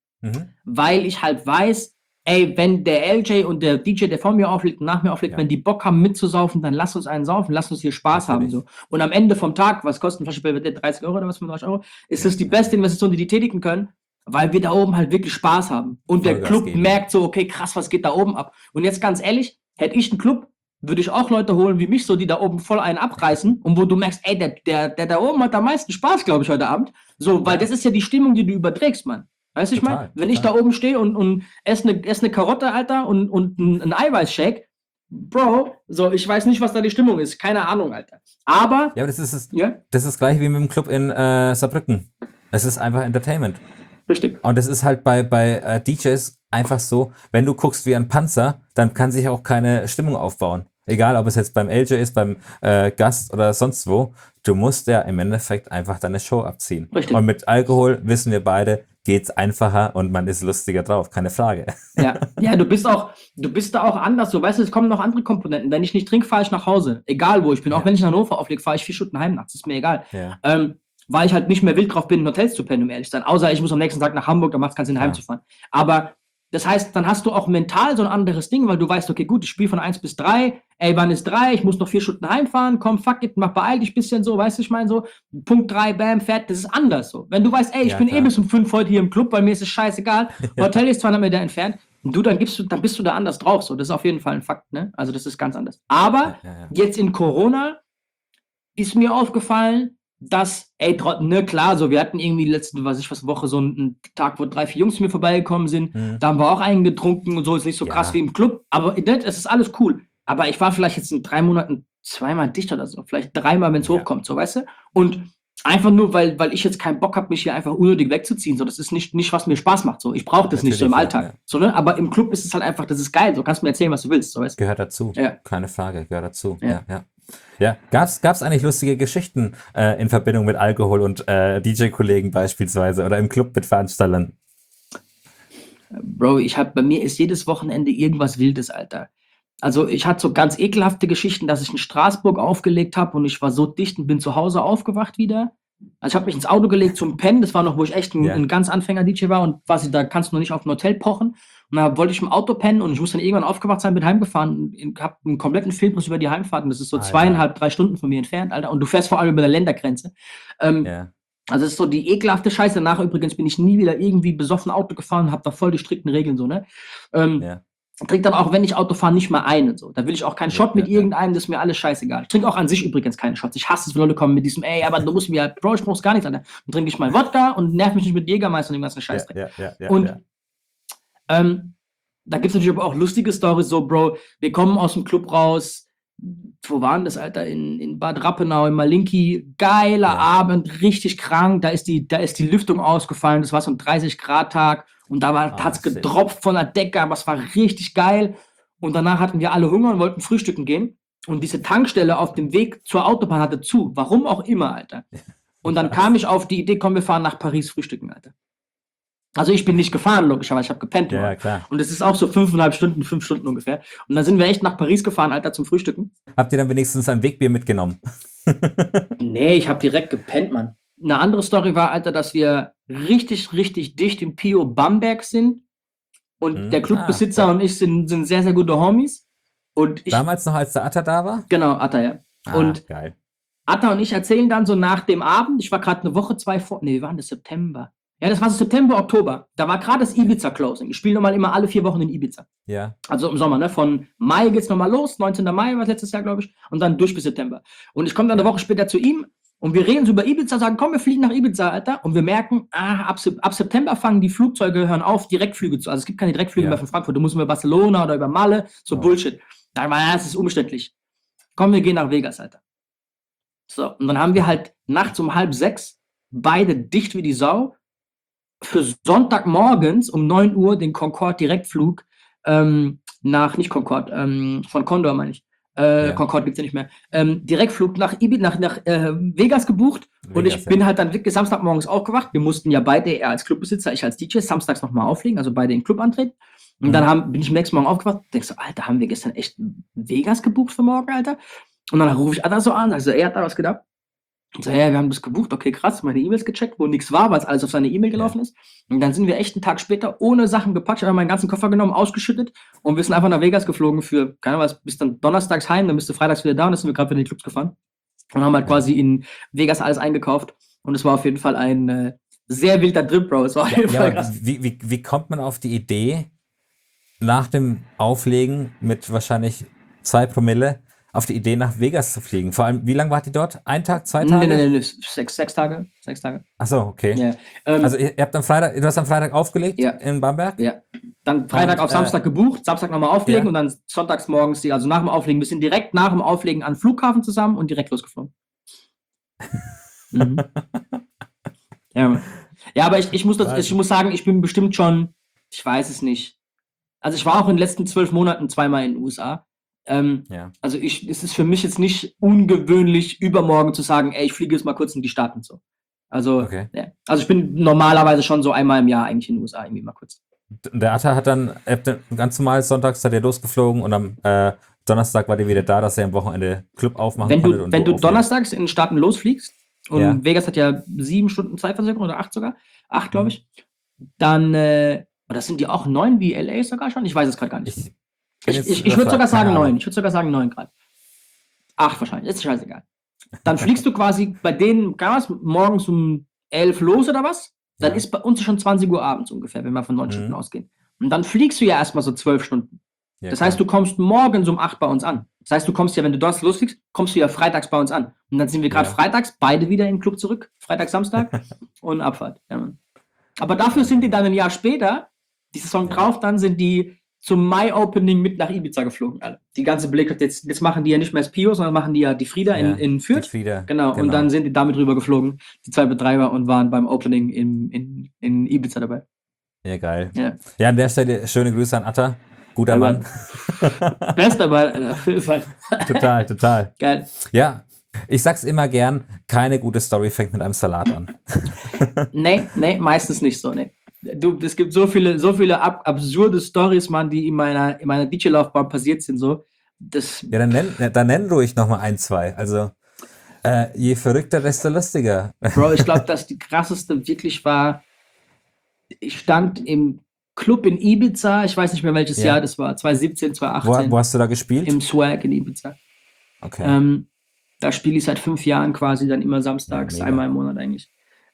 weil ich halt weiß, ey, wenn der LJ und der DJ, der vor mir auflegt und nach mir auflegt, wenn die Bock haben mitzusaufen, dann lass uns einen saufen, lass uns hier Spaß haben. So. Und am Ende vom Tag, was kostet eine Flasche Belvedere, 30 € oder was, 35 €, ist das die beste Investition, die tätigen können, weil wir da oben halt wirklich Spaß haben. Und der Club merkt so, okay, krass, was geht da oben ab? Und jetzt ganz ehrlich, hätte ich einen Club, würde ich auch Leute holen wie mich, so die da oben voll einen abreißen und wo du merkst, ey, der da oben hat am meisten Spaß, glaube ich, heute Abend. So, weil das ist ja die Stimmung, die du überträgst, Mann. Weißt du, ich meine, wenn ich da oben stehe und esse eine Karotte, Alter, und ein Eiweißshake, Bro, so, ich weiß nicht, was da die Stimmung ist. Keine Ahnung, Alter. Aber... Ja, aber das ist gleich wie mit dem Club in Saarbrücken. Es ist einfach Entertainment. Richtig. Und es ist halt bei DJs einfach so, wenn du guckst wie ein Panzer, dann kann sich auch keine Stimmung aufbauen. Egal, ob es jetzt beim LJ ist, beim Gast oder sonst wo. Du musst ja im Endeffekt einfach deine Show abziehen. Richtig. Und mit Alkohol, wissen wir beide, geht's einfacher und man ist lustiger drauf, keine Frage. Ja, du bist da auch anders, so, weißt du, es kommen noch andere Komponenten. Wenn ich nicht trinke, fahre ich nach Hause. Egal, wo ich bin. Auch wenn ich in Hannover auflege, fahre ich 4 Stunden heim nachts, ist mir egal. Ja. Weil ich halt nicht mehr wild drauf bin, in Hotels zu pennen, um ehrlich zu sein. Außer ich muss am nächsten Tag nach Hamburg, da macht es keinen Sinn, heimzufahren. Aber das heißt, dann hast du auch mental so ein anderes Ding, weil du weißt, okay, gut, ich spiele von 1 bis 3, ey, wann ist 3, ich muss noch 4 Stunden heimfahren, komm, fuck it, beeil dich ein bisschen so, weißt du, ich meine so, Punkt 3, bam, fertig, das ist anders so. Wenn du weißt, ey, ich bin bis um 5 heute hier im Club, weil mir ist es scheißegal, Hotel ist 200 Meter entfernt, und dann bist du da anders drauf, so, das ist auf jeden Fall ein Fakt, ne, also das ist ganz anders. Aber jetzt in Corona ist mir aufgefallen, dass, ey, ne, klar, so, wir hatten irgendwie letzte Woche so einen Tag, wo 3, 4 Jungs mir vorbeigekommen sind, da haben wir auch einen getrunken und so, ist nicht so krass wie im Club, aber es ist alles cool. Aber ich war vielleicht jetzt in 3 Monaten 2-mal dicht oder so, vielleicht 3-mal, wenn es hochkommt, so, weißt du? Und einfach nur, weil ich jetzt keinen Bock habe, mich hier einfach unnötig wegzuziehen, so, das ist nicht, was mir Spaß macht, so, ich brauche das nicht so im Alltag, so, ne? Aber im Club ist es halt einfach, das ist geil, so, kannst mir erzählen, was du willst, so, weißt du? Gehört dazu, keine Frage, gehört dazu, Ja, gab's eigentlich lustige Geschichten in Verbindung mit Alkohol und DJ-Kollegen beispielsweise oder im Club mit Veranstaltern? Bro, bei mir ist jedes Wochenende irgendwas Wildes, Alter. Also ich hatte so ganz ekelhafte Geschichten, dass ich in Straßburg aufgelegt habe und ich war so dicht und bin zu Hause aufgewacht wieder. Also ich habe mich ins Auto gelegt zum Pennen, das war noch, wo ich echt ein ganz Anfänger-DJ war und quasi da kannst du noch nicht auf ein Hotel pochen. Und da wollte ich im Auto pennen und ich muss dann irgendwann aufgewacht sein, bin heimgefahren und habe einen kompletten Filmriss über die Heimfahrt und das ist so 2,5, 3 Stunden von mir entfernt, Alter. Und du fährst vor allem über der Ländergrenze. Also das ist so die ekelhafte Scheiße. Danach übrigens bin ich nie wieder irgendwie besoffen Auto gefahren und habe da voll die strikten Regeln so, ne? Trinke dann auch, wenn ich Auto fahre, nicht mal einen. So. Da will ich auch keinen Shot mit irgendeinem, das ist mir alles scheißegal. Ich trinke auch an sich übrigens keine Shots. Ich hasse es, wenn Leute kommen mit diesem, ey, aber du musst mir, Bro, ich brauch's gar nichts, Alter. Dann trinke ich mal Wodka und nerv mich nicht mit Jägermeister und dem ganzen Scheiß. Da gibt es natürlich aber auch lustige Storys, so, Bro, wir kommen aus dem Club raus, wo waren das, Alter, in Bad Rappenau, in Malinki, geiler Abend, richtig krank, da ist die Lüftung ausgefallen, das war so ein 30-Grad-Tag und da hat's getropft von der Decke, aber es war richtig geil und danach hatten wir alle Hunger und wollten frühstücken gehen und diese Tankstelle auf dem Weg zur Autobahn hatte zu, warum auch immer, Alter. Und dann kam ich auf die Idee, komm, wir fahren nach Paris frühstücken, Alter. Also ich bin nicht gefahren, logischerweise, ich habe gepennt. Ja, klar. Und es ist auch so 5,5 Stunden, 5 Stunden ungefähr. Und dann sind wir echt nach Paris gefahren, Alter, zum Frühstücken. Habt ihr dann wenigstens ein Wegbier mitgenommen? Nee, ich habe direkt gepennt, Mann. Eine andere Story war, Alter, dass wir richtig, richtig dicht im Pio Bamberg sind. Und der Clubbesitzer und ich sind sehr, sehr gute Homies. Und damals noch, als der Atta da war? Genau, Atta, ja. Und geil. Atta und ich erzählen dann so nach dem Abend, ich war gerade eine Woche, 2 vor, nee, wir waren das September. Ja, das war so September, Oktober. Da war gerade das Ibiza-Closing. Ich spiele normal immer alle 4 Wochen in Ibiza. Ja. Also im Sommer, ne? Von Mai geht's nochmal los, 19. Mai war letztes Jahr, glaube ich, und dann durch bis September. Und ich komme dann eine Woche später zu ihm Und wir reden so über Ibiza, sagen, komm, wir fliegen nach Ibiza, Alter. Und wir merken, ab September fangen die Flugzeuge, hören auf, Direktflüge zu. Also es gibt keine Direktflüge mehr von Frankfurt. Du musst über Barcelona oder über Malle, so Bullshit. Da war das ist umständlich. Komm, wir gehen nach Vegas, Alter. So, und dann haben wir halt nachts um 5:30 beide dicht wie die Sau für Sonntagmorgens um 9 Uhr den Concorde-Direktflug nicht Concorde, von Condor meine ich. Concorde gibt's ja nicht mehr. Direktflug nach Vegas gebucht. Und ich bin halt dann wirklich Samstagmorgens aufgewacht. Wir mussten ja beide, er als Clubbesitzer, ich als DJ, samstags nochmal auflegen, also beide in den Club antreten. Und dann bin ich am nächsten Morgen aufgewacht und denkst so, Alter, haben wir gestern echt Vegas gebucht für morgen, Alter? Und dann rufe ich Ada so an, also er hat da was gedacht. Und so, ja, wir haben das gebucht, okay, krass, meine E-Mails gecheckt, wo nichts war, weil es alles auf seine E-Mail gelaufen ist. Und dann sind wir echt einen Tag später ohne Sachen gepackt, haben meinen ganzen Koffer genommen, ausgeschüttet und wir sind einfach nach Vegas geflogen für, keine Ahnung was, bis dann donnerstags heim, dann bist du freitags wieder da und dann sind wir gerade wieder in die Clubs gefahren. Und haben halt quasi in Vegas alles eingekauft. Und es war auf jeden Fall ein sehr wilder Trip, Bro. Es war auf jeden Fall krass. Wie kommt man auf die Idee, nach dem Auflegen mit wahrscheinlich 2 Promille auf die Idee, nach Vegas zu fliegen? Vor allem, wie lange wart ihr dort? 1 Tag, 2 Tage? Nee, 6 Tage. 6 Tage. Achso, okay. Yeah. Also du hast am Freitag aufgelegt in Bamberg? Ja. Dann Freitag auf Samstag gebucht, Samstag nochmal auflegen und dann sonntags morgens, also nach dem Auflegen, wir sind direkt nach dem Auflegen an den Flughafen zusammen und direkt losgeflogen. Ja, aber ich muss sagen, ich bin bestimmt schon, ich weiß es nicht. Also ich war auch in den letzten 12 Monaten 2-mal in den USA. Also es ist für mich jetzt nicht ungewöhnlich, übermorgen zu sagen, ey, ich fliege jetzt mal kurz in die Staaten so. Also, also ich bin normalerweise schon so einmal im Jahr eigentlich in den USA irgendwie mal kurz. Der Atta hat dann ganz normal sonntags seid ihr losgeflogen und am Donnerstag war ihr wieder da, dass er am Wochenende Club aufmachen konnte. Wenn du donnerstags in den Staaten losfliegst und Vegas hat ja 7 Stunden Zeitverschiebung oder 8 sogar, 8 glaube ich, dann, oder sind die auch 9 wie LA sogar schon? Ich weiß es gerade gar nicht. Ich würde sogar sagen 9. Ich würde sogar sagen 9 Grad. 8 wahrscheinlich. Ist scheißegal. Dann fliegst du quasi bei denen morgens um 11 los oder was? Dann ist bei uns schon 20 Uhr abends ungefähr, wenn wir von 9 Stunden ausgehen. Und dann fliegst du ja erstmal so 12 Stunden. Ja, das heißt, du kommst morgens um 8 bei uns an. Das heißt, du kommst ja, wenn du dort losfliegst, kommst du ja freitags bei uns an. Und dann sind wir gerade freitags beide wieder im Club zurück. Freitag, Samstag und Abfahrt. Ja, aber dafür sind die dann ein Jahr später, die Saison drauf, dann sind die zum Mai-Opening mit nach Ibiza geflogen. Also die ganze Blick, jetzt machen die ja nicht mehr das Pio, sondern machen die ja die Frieda in Fürth. Genau, und dann sind die damit rüber geflogen, die 2 Betreiber, und waren beim Opening in Ibiza dabei. Ja, geil. Ja, an der Stelle schöne Grüße an Atta. Guter Mann. Bester Mann, auf jeden Fall. Total. Geil. Ja, ich sag's immer gern, keine gute Story fängt mit einem Salat an. Nee, meistens nicht so, nee. Es gibt so viele absurde Stories, Mann, die in meiner DJ-Laufbahn passiert sind, so. Ja, dann nenn ruhig nochmal 1, 2. Also, je verrückter, desto lustiger. Bro, ich glaube, dass die krasseste wirklich war, ich stand im Club in Ibiza, ich weiß nicht mehr welches Jahr das war, 2017, 2018. Wo hast du da gespielt? Im Swag in Ibiza. Okay. Da spiele ich seit 5 Jahren quasi, dann immer samstags, einmal im Monat eigentlich.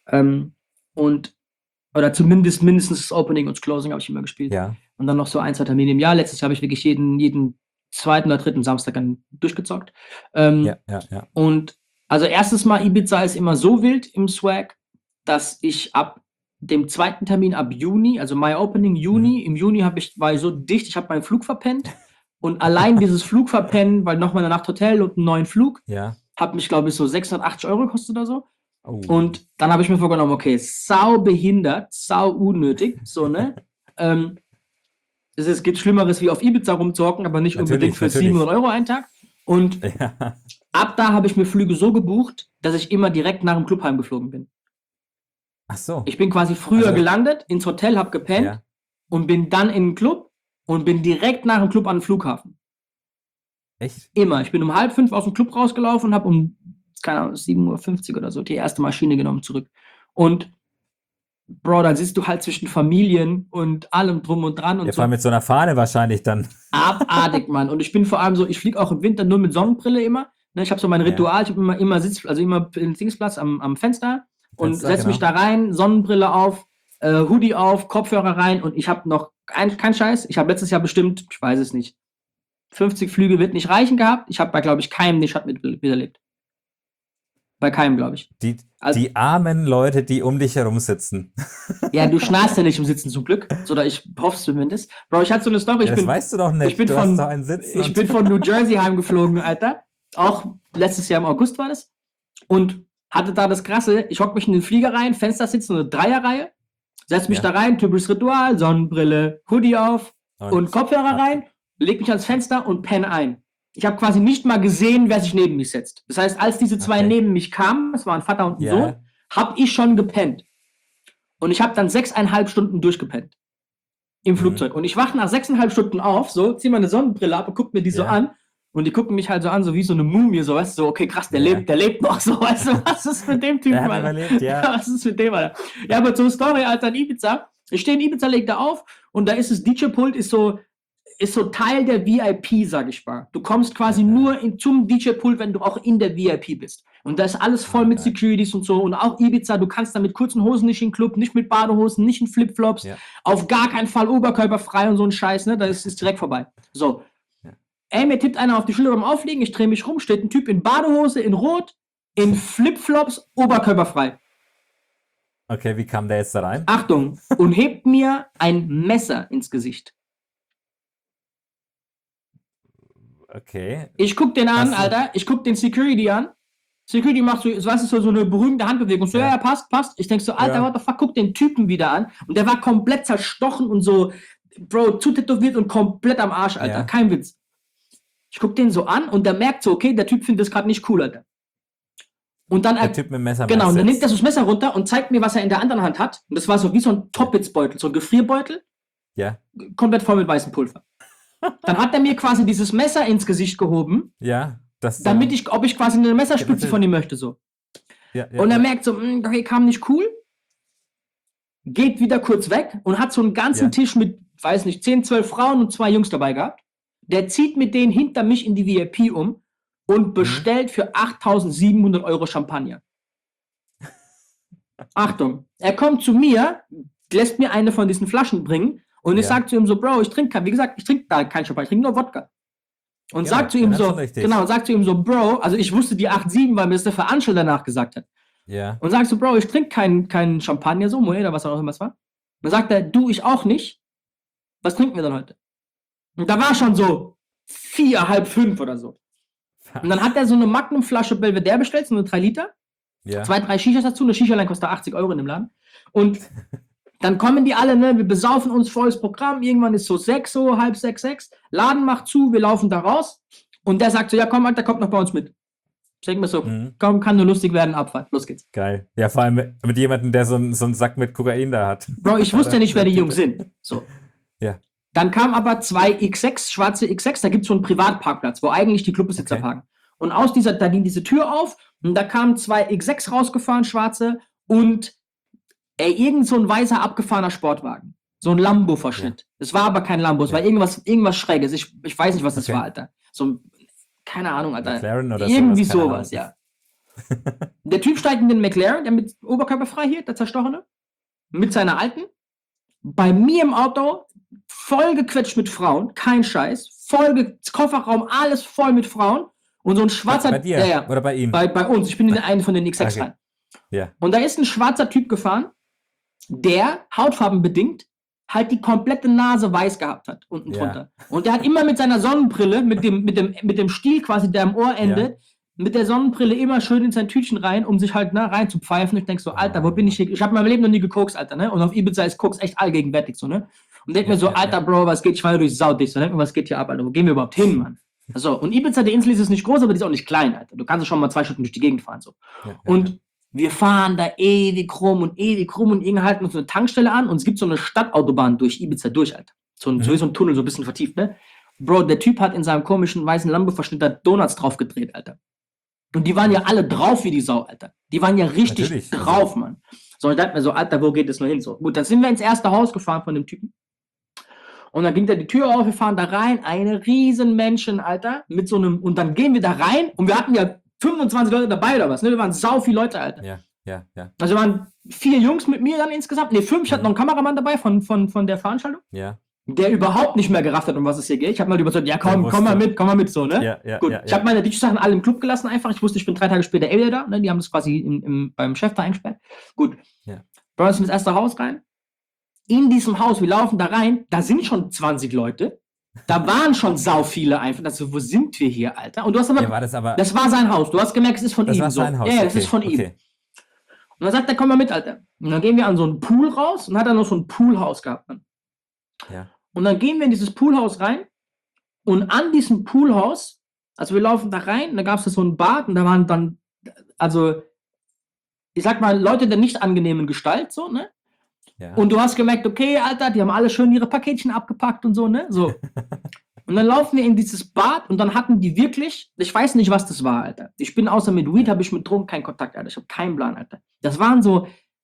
Oder zumindest mindestens das Opening und das Closing habe ich immer gespielt. Ja. Und dann noch so 1, 2 Termine im Jahr. Letztes Jahr habe ich wirklich jeden 2. oder 3. Samstag dann durchgezockt. Und also erstes Mal Ibiza ist immer so wild im Swag, dass ich ab dem 2. Termin ab Juni, also My Opening Juni, im Juni war ich so dicht, ich habe meinen Flug verpennt. Und allein dieses Flug verpennen, weil nochmal eine Nacht Hotel und einen neuen Flug, hat mich, glaube ich, so 680 € gekostet oder so. Oh. Und dann habe ich mir vorgenommen, okay, sau behindert, sau unnötig, so, ne? Es gibt Schlimmeres, wie auf Ibiza rumzocken, aber nicht unbedingt für 700 € einen Tag. Und ab da habe ich mir Flüge so gebucht, dass ich immer direkt nach dem Club heimgeflogen bin. Ach so. Ich bin quasi früher gelandet, ins Hotel, habe gepennt und bin dann in den Club und bin direkt nach dem Club an den Flughafen. Echt? Immer. Ich bin um 4:30 aus dem Club rausgelaufen und habe um, keine Ahnung, 7:50 Uhr oder so die erste Maschine genommen zurück. Und Bro, dann sitzt du halt zwischen Familien und allem drum und dran. Und vor allem mit so einer Fahne wahrscheinlich dann. Abartig, Mann. Und ich bin vor allem so, ich fliege auch im Winter nur mit Sonnenbrille immer. Ne, ich habe so mein Ritual, ich habe immer im Dingsplatz am Fenster und setze mich da rein, Sonnenbrille auf, Hoodie auf, Kopfhörer rein und ich habe noch kein Scheiß. Ich habe letztes Jahr bestimmt, ich weiß es nicht, 50 Flüge wird nicht reichen gehabt. Ich habe bei, glaube ich, keinem den Schatten miterlebt. Bei keinem, glaube ich. Die armen Leute, die um dich herum sitzen. Ja, du schnarchst ja nicht im Sitzen zum Glück. Oder ich hoffe es zumindest. Bro, ich hatte so eine Story. Das weißt du doch nicht. Ich bin von New Jersey heimgeflogen, Alter. Auch letztes Jahr im August war das. Und hatte da das Krasse. Ich hocke mich in den Flieger rein, Fenster sitzen, eine Dreierreihe. Setz mich da rein, typisches Ritual, Sonnenbrille, Hoodie auf und Kopfhörer rein. Leg mich ans Fenster und penne ein. Ich habe quasi nicht mal gesehen, wer sich neben mich setzt. Das heißt, als diese zwei neben mich kamen, es waren Vater und ein Sohn, habe ich schon gepennt. Und ich habe dann 6,5 Stunden durchgepennt. Im Flugzeug. Und ich wache nach 6,5 Stunden auf, so, zieh meine Sonnenbrille ab und guck mir die so an. Und die gucken mich halt so an, so wie so eine Mumie, so, weißt du, so, okay, krass, der lebt noch, so, weißt du, was ist mit dem Typen, Alter? Überlebt, was ist mit dem, Alter? Ja, aber zur Story, Alter, in Ibiza, ich stehe in Ibiza, leg da auf und da ist das DJ-Pult, ist so Teil der VIP, sag ich mal. Du kommst quasi nur zum DJ-Pult, wenn du auch in der VIP bist. Und da ist alles voll mit Securities und so. Und auch Ibiza, du kannst da mit kurzen Hosen nicht in den Club, nicht mit Badehosen, nicht in Flipflops, auf gar keinen Fall oberkörperfrei und so ein Scheiß, ne? Das ist direkt vorbei. So. Ey, mir tippt einer auf die Schulter beim Aufliegen, ich drehe mich rum, steht ein Typ in Badehose, in Rot, in Flipflops, oberkörperfrei. Okay, wie kam der jetzt da rein? Achtung, und hebt mir ein Messer ins Gesicht. Okay. Ich guck den an, Alter, ich guck den Security an. Security macht so, weißt du, so eine berühmte Handbewegung. So, ja, passt. Ich denk so, Alter, what the fuck, guck den Typen wieder an. Und der war komplett zerstochen und so, Bro, zutätowiert und komplett am Arsch, Alter. Kein Witz. Ich guck den so an und der merkt so, okay, der Typ findet das gerade nicht cool, Alter. Und dann der Typ mit dem Messer. Genau, und dann nimmt er so das Messer runter und zeigt mir, was er in der anderen Hand hat. Und das war so wie so ein Toppitsbeutel, so ein Gefrierbeutel. Ja. Komplett voll mit weißem Pulver. Dann hat er mir quasi dieses Messer ins Gesicht gehoben. Ja. Damit ob ich quasi eine Messerspitze von ihm möchte, so. Ja, und er merkt so, okay, kam nicht cool. Geht wieder kurz weg und hat so einen ganzen Tisch mit, weiß nicht, 10, 12 Frauen und 2 Jungs dabei gehabt. Der zieht mit denen hinter mich in die VIP um und bestellt für 8.700 € Champagner. Achtung, er kommt zu mir, lässt mir eine von diesen Flaschen bringen und ich sage zu ihm so, Bro, ich trinke da kein Champagner, ich trinke nur Wodka. Und sagt zu ihm so, Bro, also ich wusste die 8,7, weil mir das der Veranstalter danach gesagt hat. Ja. Und sagst so, Bro, ich trinke kein Champagner, so, Moe, oder was auch immer es war. Dann sagt er, du, ich auch nicht. Was trinken wir dann heute? Und da war schon so 4, halb 5 oder so. Und dann hat er so eine Magnum-Flasche Belvedere bestellt, so eine 3 Liter. 2, 3 Shishas dazu. Eine Shisha allein kostet 80 € in dem Laden. Und dann kommen die alle, ne, wir besaufen uns, volles Programm. Irgendwann ist so 6, so halb 6. Laden macht zu, wir laufen da raus. Und der sagt so, ja komm, Alter, kommt noch bei uns mit. Ich denke mir so, komm, kann nur lustig werden, Abfahrt, los geht's. Geil. Ja, vor allem mit jemandem, der so einen Sack mit Kokain da hat. Bro, ich wusste ja nicht, wer die Jungs sind. So. Ja. Dann kam aber 2 X6, schwarze X6, da gibt es so einen Privatparkplatz, wo eigentlich die Clubbesitzer parken. Und aus da ging diese Tür auf und da kamen 2 X6 rausgefahren, schwarze, und irgend so ein weißer abgefahrener Sportwagen. So ein Lambo-Verschnitt. Es war aber kein Lambo, es war irgendwas Schräges. Ich weiß nicht, was das war, Alter. So ein, keine Ahnung, Alter. McLaren oder irgendwie sowas, ja. Der Typ steigt in den McLaren, der mit oberkörperfrei hier, der Zerstochene, mit seiner alten. Bei mir im Auto, voll gequetscht mit Frauen, kein Scheiß, Kofferraum, alles voll mit Frauen. Und so ein schwarzer... Bei dir oder bei ihm? Bei uns, ich bin in einen von den X6 rein. Ja. Und da ist ein schwarzer Typ gefahren, der, hautfarbenbedingt, halt die komplette Nase weiß gehabt hat, unten drunter. Und der hat immer mit seiner Sonnenbrille, mit dem Stiel quasi, der am Ohr endet, mit der Sonnenbrille immer schön in sein Tütchen rein, um sich halt rein zu pfeifen. Ich denke so, Alter, wo bin ich hier? Ich habe in meinem Leben noch nie gekokst, Alter, ne? Und auf Ibiza ist Koks echt allgegenwärtig, so, ne? Und denk mir so, Alter, Bro, was geht? Ich war durch Sau dich, so, denk mir, was geht hier ab, Alter? Wo gehen wir überhaupt hin, Mann? So, und Ibiza, die Insel ist nicht groß, aber die ist auch nicht klein, Alter. Du kannst schon mal 2 Stunden durch die Gegend fahren, so. Und wir fahren da ewig rum und irgendwie halten uns eine Tankstelle an und es gibt so eine Stadtautobahn durch Ibiza durch, Alter. So ein Tunnel, so ein bisschen vertieft, ne? Bro, der Typ hat in seinem komischen weißen Lambo-Verschnitt da Donuts drauf gedreht, Alter. Und die waren ja alle drauf wie die Sau, Alter. Die waren ja richtig drauf, Mann. So, ich dachte mir so, Alter, wo geht das nur hin? So, gut, dann sind wir ins erste Haus gefahren von dem Typen. Und dann ging da die Tür auf, wir fahren da rein, eine riesen Menschen, Alter, mit so einem, und dann gehen wir da rein und wir hatten ja 25 Leute dabei oder was, ne? Wir waren sau viele Leute, Alter. Ja. Also waren 4 Jungs mit mir dann insgesamt, 5, ich hatte noch einen Kameramann dabei von der Veranstaltung. Ja. der überhaupt nicht mehr gerafft hat, um was es hier geht. Ich habe mal überzeugt, ja komm mal mit, so, ne? Gut, ich habe meine DJ-Sachen alle im Club gelassen einfach. Ich wusste, ich bin 3 Tage später wieder da, ne? Die haben das quasi beim Chef da eingesperrt. Gut. Ja. Bro, wir sind ins erste Haus rein. In diesem Haus, wir laufen da rein, da sind schon 20 Leute. Da waren schon sau viele einfach. Also, wo sind wir hier, Alter? Und du hast aber, das war sein Haus. Du hast gemerkt, es ist von ihm. Das war sein Haus. Ja, das ist von ihm. Und dann sagt er, komm mal mit, Alter. Und dann gehen wir an so einen Pool raus und hat dann noch so ein Poolhaus gehabt. Ja. Und dann gehen wir in dieses Poolhaus rein und an diesem Poolhaus, also wir laufen da rein, und da gab es so ein Bad und da waren dann, also ich sag mal, Leute der nicht angenehmen Gestalt, so, ne? Ja. Und du hast gemerkt, okay, Alter, die haben alle schön ihre Paketchen abgepackt und so, ne? So. Und dann laufen wir in dieses Bad und dann hatten die wirklich, ich weiß nicht, was das war, Alter. Ich bin außer mit Weed, habe ich mit Drogen keinen Kontakt, Alter. Ich habe keinen Plan, Alter. Das waren so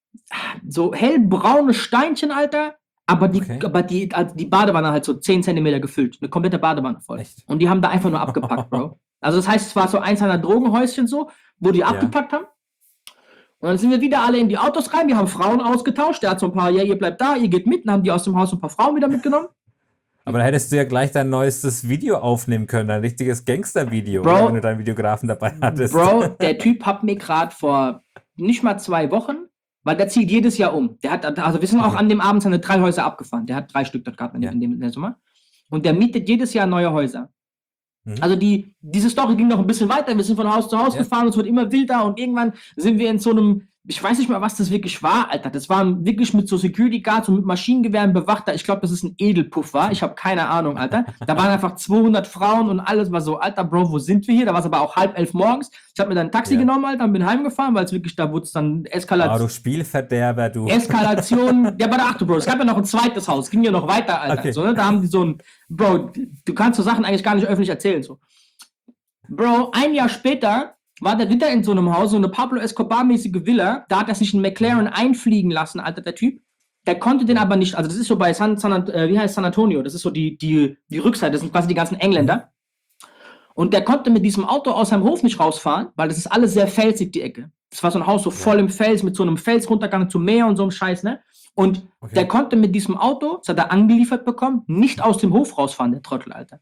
hellbraune Steinchen, Alter. Aber die Badewanne halt so 10 Zentimeter gefüllt. Eine komplette Badewanne voll. Echt? Und die haben da einfach nur abgepackt, Bro. Also das heißt, es war so eins einer Drogenhäuschen so, wo die abgepackt haben. Und dann sind wir wieder alle in die Autos rein, wir haben Frauen ausgetauscht. Der hat so ein paar, ja, ihr bleibt da, ihr geht mit. Dann haben die aus dem Haus ein paar Frauen wieder mitgenommen. Aber da hättest du ja gleich dein neuestes Video aufnehmen können, ein richtiges Gangster-Video, wenn du deinen Videografen dabei hattest. Bro, der Typ hat mir gerade vor nicht mal 2 Wochen, weil der zieht jedes Jahr um. Der hat, also wir sind auch an dem Abend seine 3 Häuser abgefahren. Der hat 3 Stück dort gehabt in der Sommer. Und der mietet jedes Jahr neue Häuser. Also diese Story ging noch ein bisschen weiter. Wir sind von Haus zu Haus gefahren und es wird immer wilder und irgendwann sind wir in so einem, ich weiß nicht mal, was das wirklich war, Alter. Das war wirklich mit so Security Guards und mit Maschinengewehren bewacht. Ich glaube, das ist ein Edelpuff war. Ich habe keine Ahnung, Alter. Da waren einfach 200 Frauen und alles war so, Alter, Bro, wo sind wir hier? Da war es aber auch 10:30 morgens. Ich habe mir dann ein Taxi genommen, Alter, und bin heimgefahren, weil es wirklich, da wurde es dann du Spielverderber, du. Eskalation. Ja, aber achte, Bro, es gab ja noch ein zweites Haus. Ging ja noch weiter, Alter. Okay. So, ne? Da haben die so ein, Bro, du kannst so Sachen eigentlich gar nicht öffentlich erzählen, so. Bro, ein Jahr später war der wieder in so einem Haus, so eine Pablo Escobar-mäßige Villa. Da hat er sich einen McLaren einfliegen lassen, Alter, der Typ. Der konnte den aber nicht, also das ist so bei San Antonio, das ist so die Rückseite, das sind quasi die ganzen Engländer. Und der konnte mit diesem Auto aus seinem Hof nicht rausfahren, weil das ist alles sehr felsig, die Ecke. Das war so ein Haus so voll im Fels, mit so einem Felsruntergang zum Meer und so einem Scheiß, ne? Und der konnte mit diesem Auto, das hat er angeliefert bekommen, nicht aus dem Hof rausfahren, der Trottel, Alter.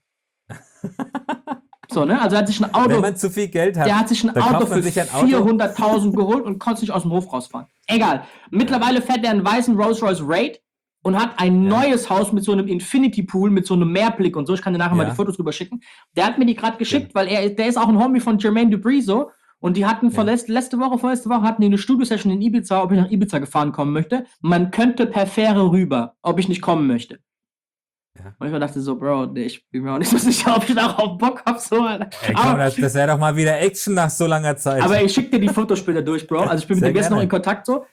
So, ne? Also er hat sich ein Auto. Wenn man zu viel Geld hat. Der hat sich ein Auto für 400.000 geholt und konnte nicht aus dem Hof rausfahren. Egal. Mittlerweile fährt er einen weißen Rolls-Royce Raid und hat ein neues Haus mit so einem Infinity Pool, mit so einem Meerblick und so. Ich kann dir nachher mal die Fotos rüber schicken. Der hat mir die gerade geschickt, weil der ist auch ein Homie von Jermaine Dupri so. Und die hatten vorletzte Woche hatten die eine Studio-Session in Ibiza, ob ich nach Ibiza gefahren kommen möchte. Man könnte per Fähre rüber, ob ich nicht kommen möchte. Ja. Und ich mir dachte so, Bro, ich bin mir auch nicht so sicher, ob ich darauf Bock habe. So, Ey, komm, das wäre doch mal wieder Action nach so langer Zeit. Aber ich schicke dir die Fotos später durch, Bro. Also ich bin mit dem jetzt noch in Kontakt so.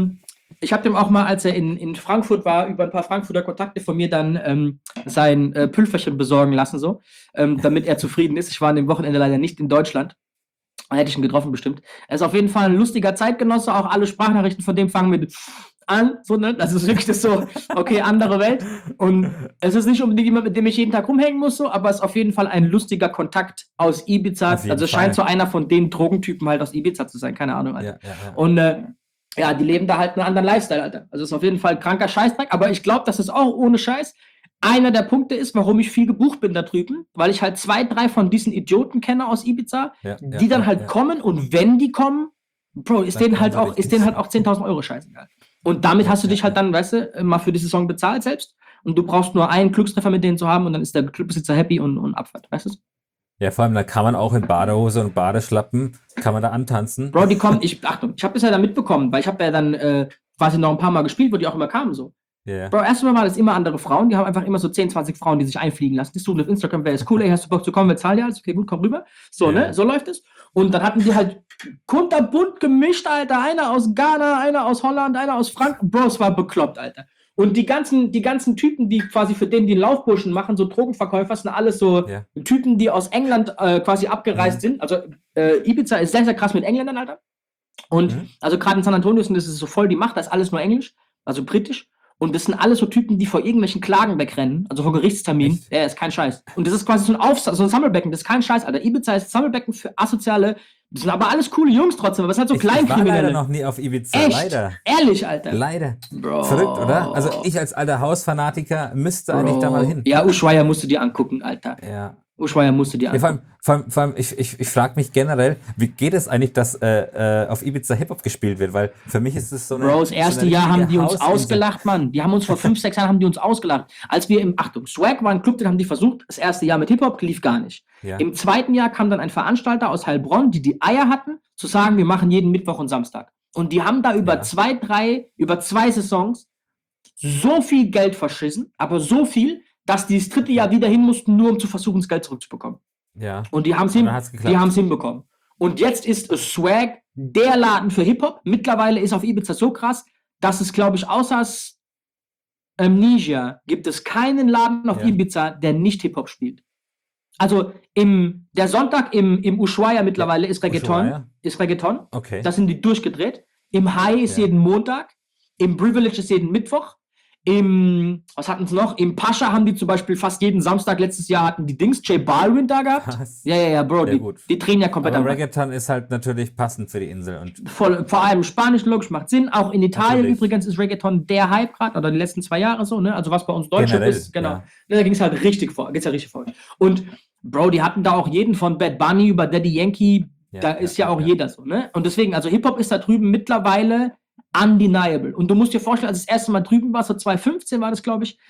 Ich habe dem auch mal, als er in Frankfurt war, über ein paar Frankfurter Kontakte von mir dann sein Pülferchen besorgen lassen, so, damit er zufrieden ist. Ich war an dem Wochenende leider nicht in Deutschland. Hätte ich ihn getroffen bestimmt. Er ist auf jeden Fall ein lustiger Zeitgenosse. Auch alle Sprachnachrichten von dem fangen mit an. So, ne? Das ist wirklich das so, okay, andere Welt. Und es ist nicht unbedingt jemand, mit dem ich jeden Tag rumhängen muss, so, aber es ist auf jeden Fall ein lustiger Kontakt aus Ibiza. Also es scheint so einer von den Drogentypen halt aus Ibiza zu sein. Keine Ahnung, Alter. Ja. Und die leben da halt einen anderen Lifestyle, Alter. Also es ist auf jeden Fall kranker Scheißdreck. Aber ich glaube, dass es auch ohne Scheiß einer der Punkte ist, warum ich viel gebucht bin da drüben, weil ich halt 2, 3 von diesen Idioten kenne aus Ibiza, die dann halt kommen und wenn die kommen, Bro, ist denen halt auch 10.000 Euro scheißegal. Und damit hast du dich halt dann, weißt du, mal für die Saison bezahlt selbst und du brauchst nur einen Glückstreffer mit denen zu haben und dann ist der Clubbesitzer happy und Abfahrt, weißt du? Ja, vor allem, da kann man auch in Badehose und Badeschlappen, kann man da antanzen. Bro, die kommen, Achtung, ich habe das ja dann mitbekommen, weil ich habe ja dann quasi noch ein paar Mal gespielt, wo die auch immer kamen so. Yeah. Bro, erstmal war das immer andere Frauen, die haben einfach immer so 10, 20 Frauen, die sich einfliegen lassen. Die suchen auf Instagram, wer ist cool, ey, hast du Bock zu kommen, wir zahlen dir alles, okay, gut, komm rüber. So, ne, so läuft es. Und dann hatten die halt kunterbunt gemischt, Alter, einer aus Ghana, einer aus Holland, einer aus Frankreich. Bro, es war bekloppt, Alter. Und die ganzen Typen, die quasi für den die Laufburschen machen, so Drogenverkäufer, sind alles so Typen, die aus England quasi abgereist sind. Also Ibiza ist sehr, sehr krass mit Engländern, Alter. Und also gerade in San Antonio ist es so voll die Macht, da ist alles nur Englisch, also britisch. Und das sind alles so Typen, die vor irgendwelchen Klagen wegrennen, also vor Gerichtsterminen. Ja, ist kein Scheiß. Und das ist quasi so ein Sammelbecken, das ist kein Scheiß, Alter. Ibiza ist ein Sammelbecken für asoziale Das sind aber alles coole Jungs trotzdem, aber es ist halt so Ich war Kleinkriminelle. leider noch nie auf Ibiza, Echt? leider. Ehrlich, Alter. Leider. Bro. Verrückt, oder? Also ich als alter Hausfanatiker müsste eigentlich da mal hin. Ja, Ushuaia musst du dir angucken, Alter. Ja. Ushuaia musst du dir Ja, angucken. vor allem ich frage mich generell, wie geht es eigentlich, dass auf Ibiza Hip-Hop gespielt wird? Weil für mich ist es so eine. Bro, das erste Jahr haben die uns Hausinsel. ausgelacht, Mann. Die haben uns vor 5, 6 Jahren haben die uns ausgelacht. Als wir Swag war ein Club, den haben die versucht. Das erste Jahr mit Hip-Hop lief gar nicht. Ja. Im zweiten Jahr kam dann ein Veranstalter aus Heilbronn, die Eier hatten, zu sagen, wir machen jeden Mittwoch und Samstag. Und die haben da über 2 Saisons so viel Geld verschissen, aber so viel, dass die das dritte Jahr wieder hin mussten, nur um zu versuchen, das Geld zurückzubekommen. Ja. Und die haben es hinbekommen. Und jetzt ist Swag der Laden für Hip-Hop. Mittlerweile ist auf Ibiza so krass, dass es, glaube ich, außer Amnesia gibt es keinen Laden auf Ibiza, der nicht Hip-Hop spielt. Also der Sonntag im Ushuaia mittlerweile ist Reggaeton. Okay. Da sind die durchgedreht. Im High ist jeden Montag. Im Privilege ist jeden Mittwoch. Was hatten sie noch? Im Pascha haben die zum Beispiel fast jeden Samstag letztes Jahr hatten die J Balvin da gehabt. Was? Ja, Bro, die drehen ja komplett Aber am Reggaeton ist halt natürlich passend für die Insel. Und vor allem Spanisch, logisch, macht Sinn. Auch in Italien Natürlich. übrigens ist Reggaeton der Hype gerade, oder die letzten 2 Jahre so, ne? Also was bei uns Deutschland Generell, ist, genau. ja. Da ging es halt richtig vor. Und Bro, die hatten da auch jeden von Bad Bunny über Daddy Yankee, da ist ja auch jeder so, ne? Und deswegen, also Hip-Hop ist da drüben mittlerweile undeniable. Und du musst dir vorstellen, als das erste Mal drüben war, so 2015 war das, glaube ich,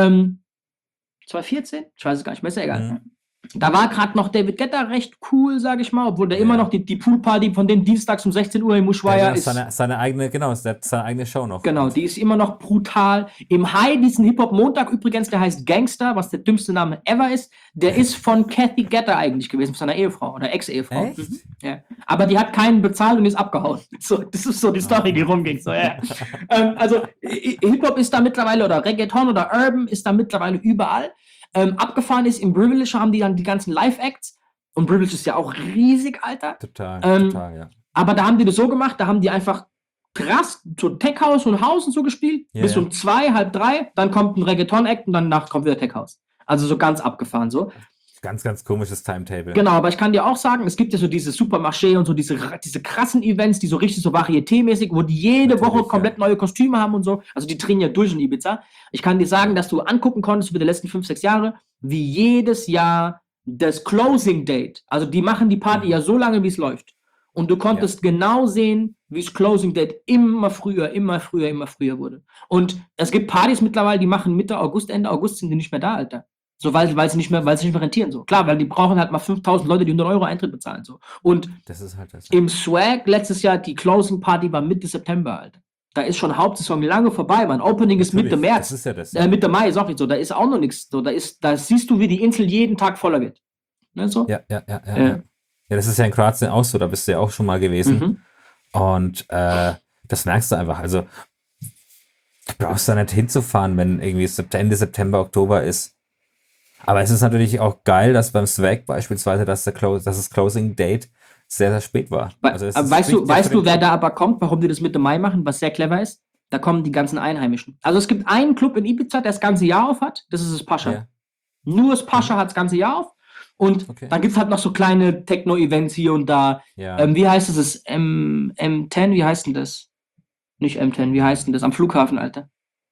2014? Ich weiß es gar nicht mehr, ist ja egal. Da war gerade noch David Guetta recht cool, sage ich mal, obwohl der immer noch die Poolparty von den dienstags um 16 Uhr im Ushuaia ist. Seine eigene Show noch. Genau, die ist immer noch brutal. Im High, diesen Hip-Hop-Montag übrigens, der heißt Gangster, was der dümmste Name ever ist, der ist von Kathy Guetta eigentlich gewesen, von seiner Ehefrau oder Ex-Ehefrau. Echt? Ja. Aber die hat keinen bezahlt und ist abgehauen. So, das ist so die Story, die rumging. So, ja. Also Hip-Hop ist da mittlerweile, oder Reggaeton oder Urban ist da mittlerweile überall. Abgefahren ist, im Privilege haben die dann die ganzen Live-Acts und Privilege ist ja auch riesig, Alter. Total, ja. Aber da haben die das so gemacht, da haben die einfach krass so Tech House und House und so gespielt, bis um 2, halb 3, dann kommt ein Reggaeton-Act und danach kommt wieder Tech House. Also so ganz abgefahren so. Ganz, ganz komisches Timetable. Genau, aber ich kann dir auch sagen, es gibt ja so diese Supermarché und so diese krassen Events, die so richtig so Varieté-mäßig, wo die jede Woche komplett neue Kostüme haben und so. Also die drehen ja durch in Ibiza. Ich kann dir sagen, dass du angucken konntest über die letzten 5, 6 Jahre, wie jedes Jahr das Closing Date, also die machen die Party ja so lange, wie es läuft. Und du konntest genau sehen, wie das Closing Date immer früher wurde. Und es gibt Partys mittlerweile, die machen Mitte August, Ende August sind die nicht mehr da, Alter. So, weil sie nicht mehr rentieren, so. Klar, weil die brauchen halt mal 5.000 Leute, die 100 € Eintritt bezahlen, so. Und das ist halt das. Im Swag letztes Jahr, die Closing Party war Mitte September, Alter. Da ist schon Hauptsaison lange vorbei, man. Opening ist Mitte März. Das ist ja das. Mitte Mai, sag ich so. Da ist auch noch nichts. So, da siehst du, wie die Insel jeden Tag voller wird. Ne, so? Ja, das ist ja in Kroatien auch so, da bist du ja auch schon mal gewesen. Und das merkst du einfach. Also, du brauchst da nicht hinzufahren, wenn irgendwie Ende September, Oktober ist. Aber es ist natürlich auch geil, dass beim Swag beispielsweise, dass das Closing Date sehr, sehr spät war. Also weißt du, wer da aber kommt, warum die das Mitte Mai machen, was sehr clever ist? Da kommen die ganzen Einheimischen. Also es gibt einen Club in Ibiza, der das ganze Jahr auf hat, das ist das Pascha. Ja. Nur das Pascha hat das ganze Jahr auf. Und dann gibt es halt noch so kleine Techno-Events hier und da. Ja. Wie heißt es? M10, wie heißt denn das? Nicht M10, wie heißt denn das? Am Flughafen, Alter.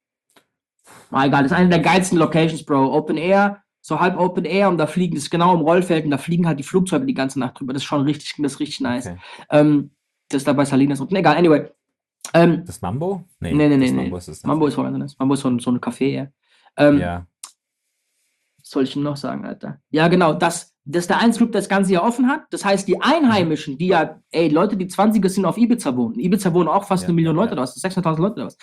Egal, das ist eine der geilsten Locations, Bro. Open Air. So halb Open Air und da fliegen, das ist genau im Rollfeld und da fliegen halt die Flugzeuge die ganze Nacht drüber. Das ist schon richtig nice. Okay. Das ist da bei Salinas unten. Egal, anyway. Das Mambo? Nee. Mambo ist Mambo ist voll anders. Mambo ist so ein Café, ja. Was soll ich ihm noch sagen, Alter? Ja, genau, das ist der einzige Club, der das ganze Jahr offen hat. Das heißt, die Einheimischen, die ja, Leute, die 20er sind, auf Ibiza wohnen. Ibiza wohnen auch fast 1 Million Leute oder was, 600.000 Leute oder was.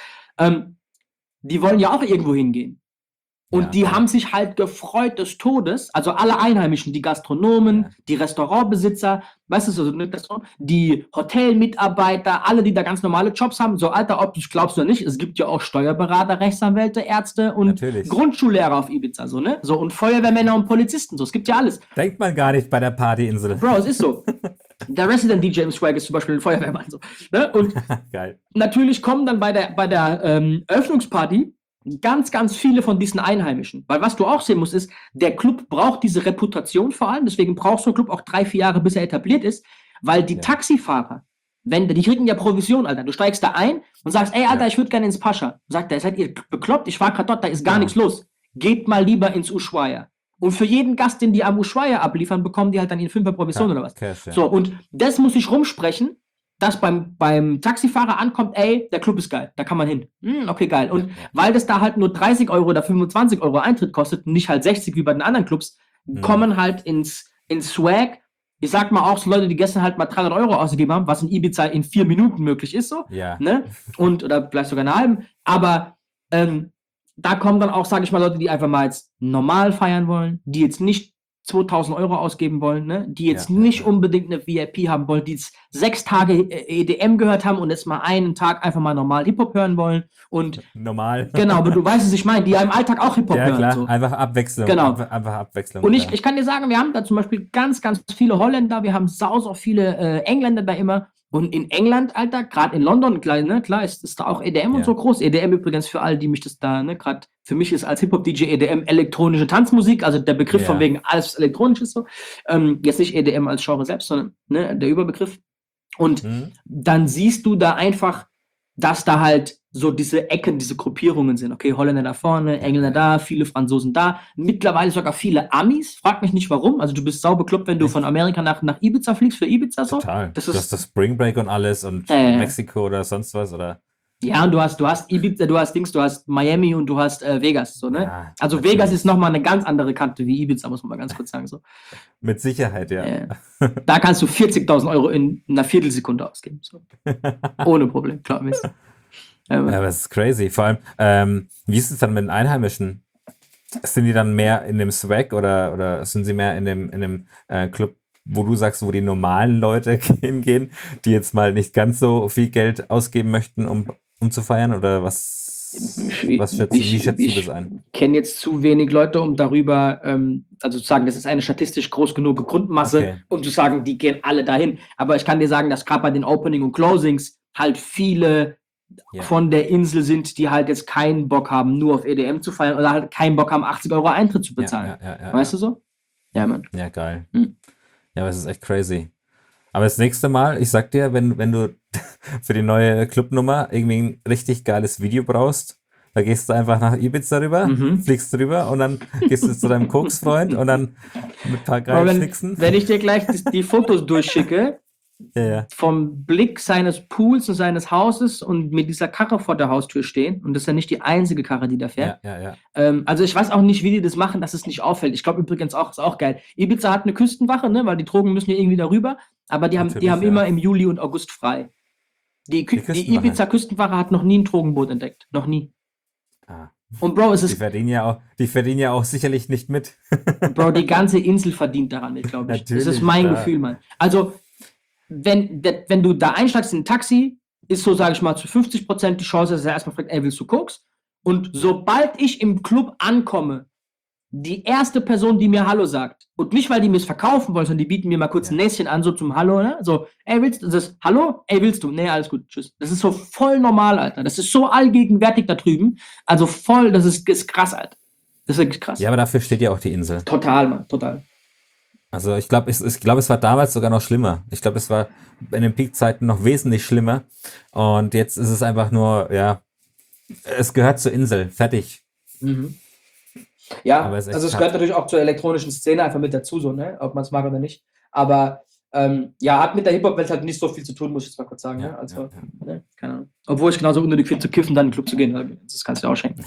Die wollen ja auch irgendwo hingehen. Und die haben sich halt gefreut des Todes, also alle Einheimischen, die Gastronomen, die Restaurantbesitzer, weißt du, so, die Hotelmitarbeiter, alle, die da ganz normale Jobs haben, so, Alter, ob du es glaubst oder nicht, es gibt ja auch Steuerberater, Rechtsanwälte, Ärzte und Grundschullehrer auf Ibiza, so, ne? So, und Feuerwehrmänner und Polizisten, so, es gibt ja alles. Denkt man gar nicht bei der Partyinsel. Bro, es ist so. Der Resident DJ im Swag ist zum Beispiel ein Feuerwehrmann, so, ne? Und geil. Natürlich kommen dann bei der Eröffnungsparty ganz, ganz viele von diesen Einheimischen. Weil was du auch sehen musst, ist, der Club braucht diese Reputation vor allem, deswegen braucht so ein Club auch 3-4 Jahre, bis er etabliert ist, Weil die Taxifahrer, die kriegen ja Provision, Alter. Du steigst da ein und sagst, ey, Alter, ich würde gerne ins Pascha. Sagt er, seid ihr bekloppt? Ich war gerade dort, da ist gar nichts los. Geht mal lieber ins Ushuaia. Und für jeden Gast, den die am Ushuaia abliefern, bekommen die halt dann ihren 5er Provision oder was. Cash, ja. So, und das muss ich rumsprechen, dass beim Taxifahrer ankommt, ey, der Club ist geil, da kann man hin. Okay, geil. Und weil das da halt nur 30 Euro oder 25 Euro Eintritt kostet und nicht halt 60 wie bei den anderen Clubs, kommen halt ins Swag. Ich sag mal auch so Leute, die gestern halt mal 300 Euro ausgegeben haben, was in Ibiza in 4 Minuten möglich ist, so. Ja. Ne? Oder vielleicht sogar eine halben. Aber da kommen dann auch, sage ich mal, Leute, die einfach mal jetzt normal feiern wollen, die jetzt nicht 2000 Euro ausgeben wollen, ne? Die jetzt nicht unbedingt eine VIP haben wollen, die jetzt 6 Tage EDM gehört haben und jetzt mal einen Tag einfach mal normal Hip-Hop hören wollen. Und normal. Genau, aber du weißt, was ich meine, die ja im Alltag auch Hip-Hop hören. Ja, klar, so. Einfach Abwechslung. Genau. Einfach Abwechslung. Und ich kann dir sagen, wir haben da zum Beispiel ganz, ganz viele Holländer, wir haben auch viele Engländer da immer. Und in England, Alter, gerade in London, klar ist da auch EDM und so groß. EDM übrigens für alle, die mich das da, ne, gerade für mich ist als Hip-Hop-DJ EDM elektronische Tanzmusik, also der Begriff von wegen alles elektronisch ist so. Jetzt nicht EDM als Genre selbst, sondern ne, der Überbegriff. Und dann siehst du da einfach, dass da halt so diese Ecken, diese Gruppierungen sind. Okay, Holländer da vorne, Engländer da, viele Franzosen da, mittlerweile sogar viele Amis. Frag mich nicht warum. Also du bist saubekloppt, wenn du von Amerika nach Ibiza fliegst, für Ibiza so. Total. Das ist das Spring Break und alles und Mexiko oder sonst was, oder? Ja, und du hast Ibiza, du hast Miami und du hast Vegas, so, ne? Ja, also natürlich. Vegas ist nochmal eine ganz andere Kante wie Ibiza, muss man mal ganz kurz sagen, so. Mit Sicherheit, ja. Da kannst du 40.000 Euro in einer Viertelsekunde ausgeben, so. Ohne Problem, klar, Mist. Ja, aber das ist crazy. Vor allem, wie ist es dann mit den Einheimischen? Sind die dann mehr in dem Swag oder sind sie mehr in dem Club, wo du sagst, wo die normalen Leute hingehen, die jetzt mal nicht ganz so viel Geld ausgeben möchten, um zu feiern? Oder wie schätzt du das ein? Ich kenne jetzt zu wenig Leute, um darüber, also zu sagen, das ist eine statistisch groß genug Grundmasse, um zu sagen, die gehen alle dahin. Aber ich kann dir sagen, dass gerade bei den Opening und Closings halt viele von der Insel sind, die halt jetzt keinen Bock haben, nur auf EDM zu feiern oder halt keinen Bock haben, 80 Euro Eintritt zu bezahlen. Weißt du so? Ja, Mann. Ja, geil. Ja, aber es ist echt crazy. Aber das nächste Mal, ich sag dir, wenn du für die neue Clubnummer irgendwie ein richtig geiles Video brauchst, da gehst du einfach nach Ibiza rüber, fliegst rüber und dann gehst du zu deinem Koksfreund und dann mit ein paar geilen Fixen. Wenn ich dir gleich die Fotos durchschicke, vom Blick seines Pools und seines Hauses und mit dieser Karre vor der Haustür stehen, und das ist ja nicht die einzige Karre, die da fährt. Also ich weiß auch nicht, wie die das machen, dass es nicht auffällt. Ich glaube übrigens auch, ist auch geil. Ibiza hat eine Küstenwache, ne, weil die Drogen müssen ja irgendwie darüber, aber die haben immer im Juli und August frei. Die Ibiza-Küstenwache hat noch nie ein Drogenboot entdeckt. Noch nie. Und Bro, die verdienen ja auch sicherlich nicht mit. Bro, die ganze Insel verdient daran, glaube ich. Natürlich, das ist mein Gefühl, Mann. Also wenn du da einsteigst in ein Taxi, ist so, sage ich mal, zu 50% die Chance, dass er erstmal fragt, ey, willst du Koks? Und sobald ich im Club ankomme, die erste Person, die mir Hallo sagt, und nicht, weil die mir es verkaufen wollen, sondern die bieten mir mal kurz ein Näschen an, so zum Hallo, ne? So, ey, willst du das? Hallo? Ey, willst du? Nee, alles gut, tschüss. Das ist so voll normal, Alter. Das ist so allgegenwärtig da drüben. Also voll, das ist krass, Alter. Das ist wirklich krass. Ja, aber dafür steht ja auch die Insel. Total, Mann, total. Also ich glaube, es war damals sogar noch schlimmer. Ich glaube, es war in den Peak-Zeiten noch wesentlich schlimmer. Und jetzt ist es einfach nur, es gehört zur Insel. Fertig. Ja, also es gehört natürlich auch zur elektronischen Szene einfach mit dazu, so, ne? Ob man es mag oder nicht. Aber hat mit der Hip-Hop-Welt halt nicht so viel zu tun, muss ich jetzt mal kurz sagen. Ne? Also, ne? Keine Ahnung. Obwohl ich genauso unnötig finde, zu kiffen, dann in den Club zu gehen. Das kannst du dir auch schenken.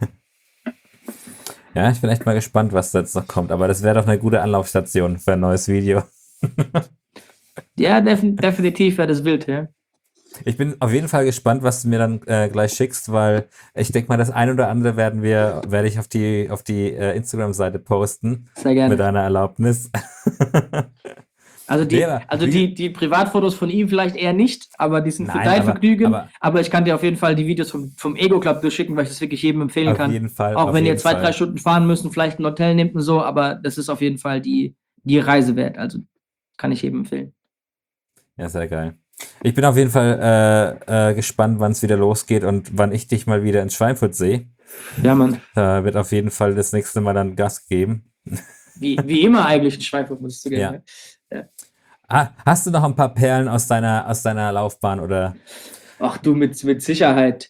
Ja, ich bin echt mal gespannt, was da jetzt noch kommt. Aber das wäre doch eine gute Anlaufstation für ein neues Video. Ja, definitiv wäre das wild, ja. Ich bin auf jeden Fall gespannt, was du mir dann gleich schickst, weil ich denke mal, das ein oder andere werde ich auf die Instagram-Seite posten. Sehr gerne. Mit deiner Erlaubnis. Also die Privatfotos von ihm vielleicht eher nicht, aber die sind für dein Vergnügen. Aber ich kann dir auf jeden Fall die Videos vom Ego Club durchschicken, weil ich das wirklich jedem empfehlen kann. Auf jeden Fall. Auch wenn ihr 2-3 Stunden fahren müssen, vielleicht ein Hotel nehmt und so, aber das ist auf jeden Fall die Reise wert. Also kann ich jedem empfehlen. Ja, sehr geil. Ich bin auf jeden Fall gespannt, wann es wieder losgeht und wann ich dich mal wieder in Schweinfurt sehe. Ja, Mann. Da wird auf jeden Fall das nächste Mal dann Gas geben. Wie immer eigentlich in Schweinfurt, muss ich zugeben. Ja. Hast du noch ein paar Perlen aus deiner Laufbahn oder? Ach du, mit Sicherheit.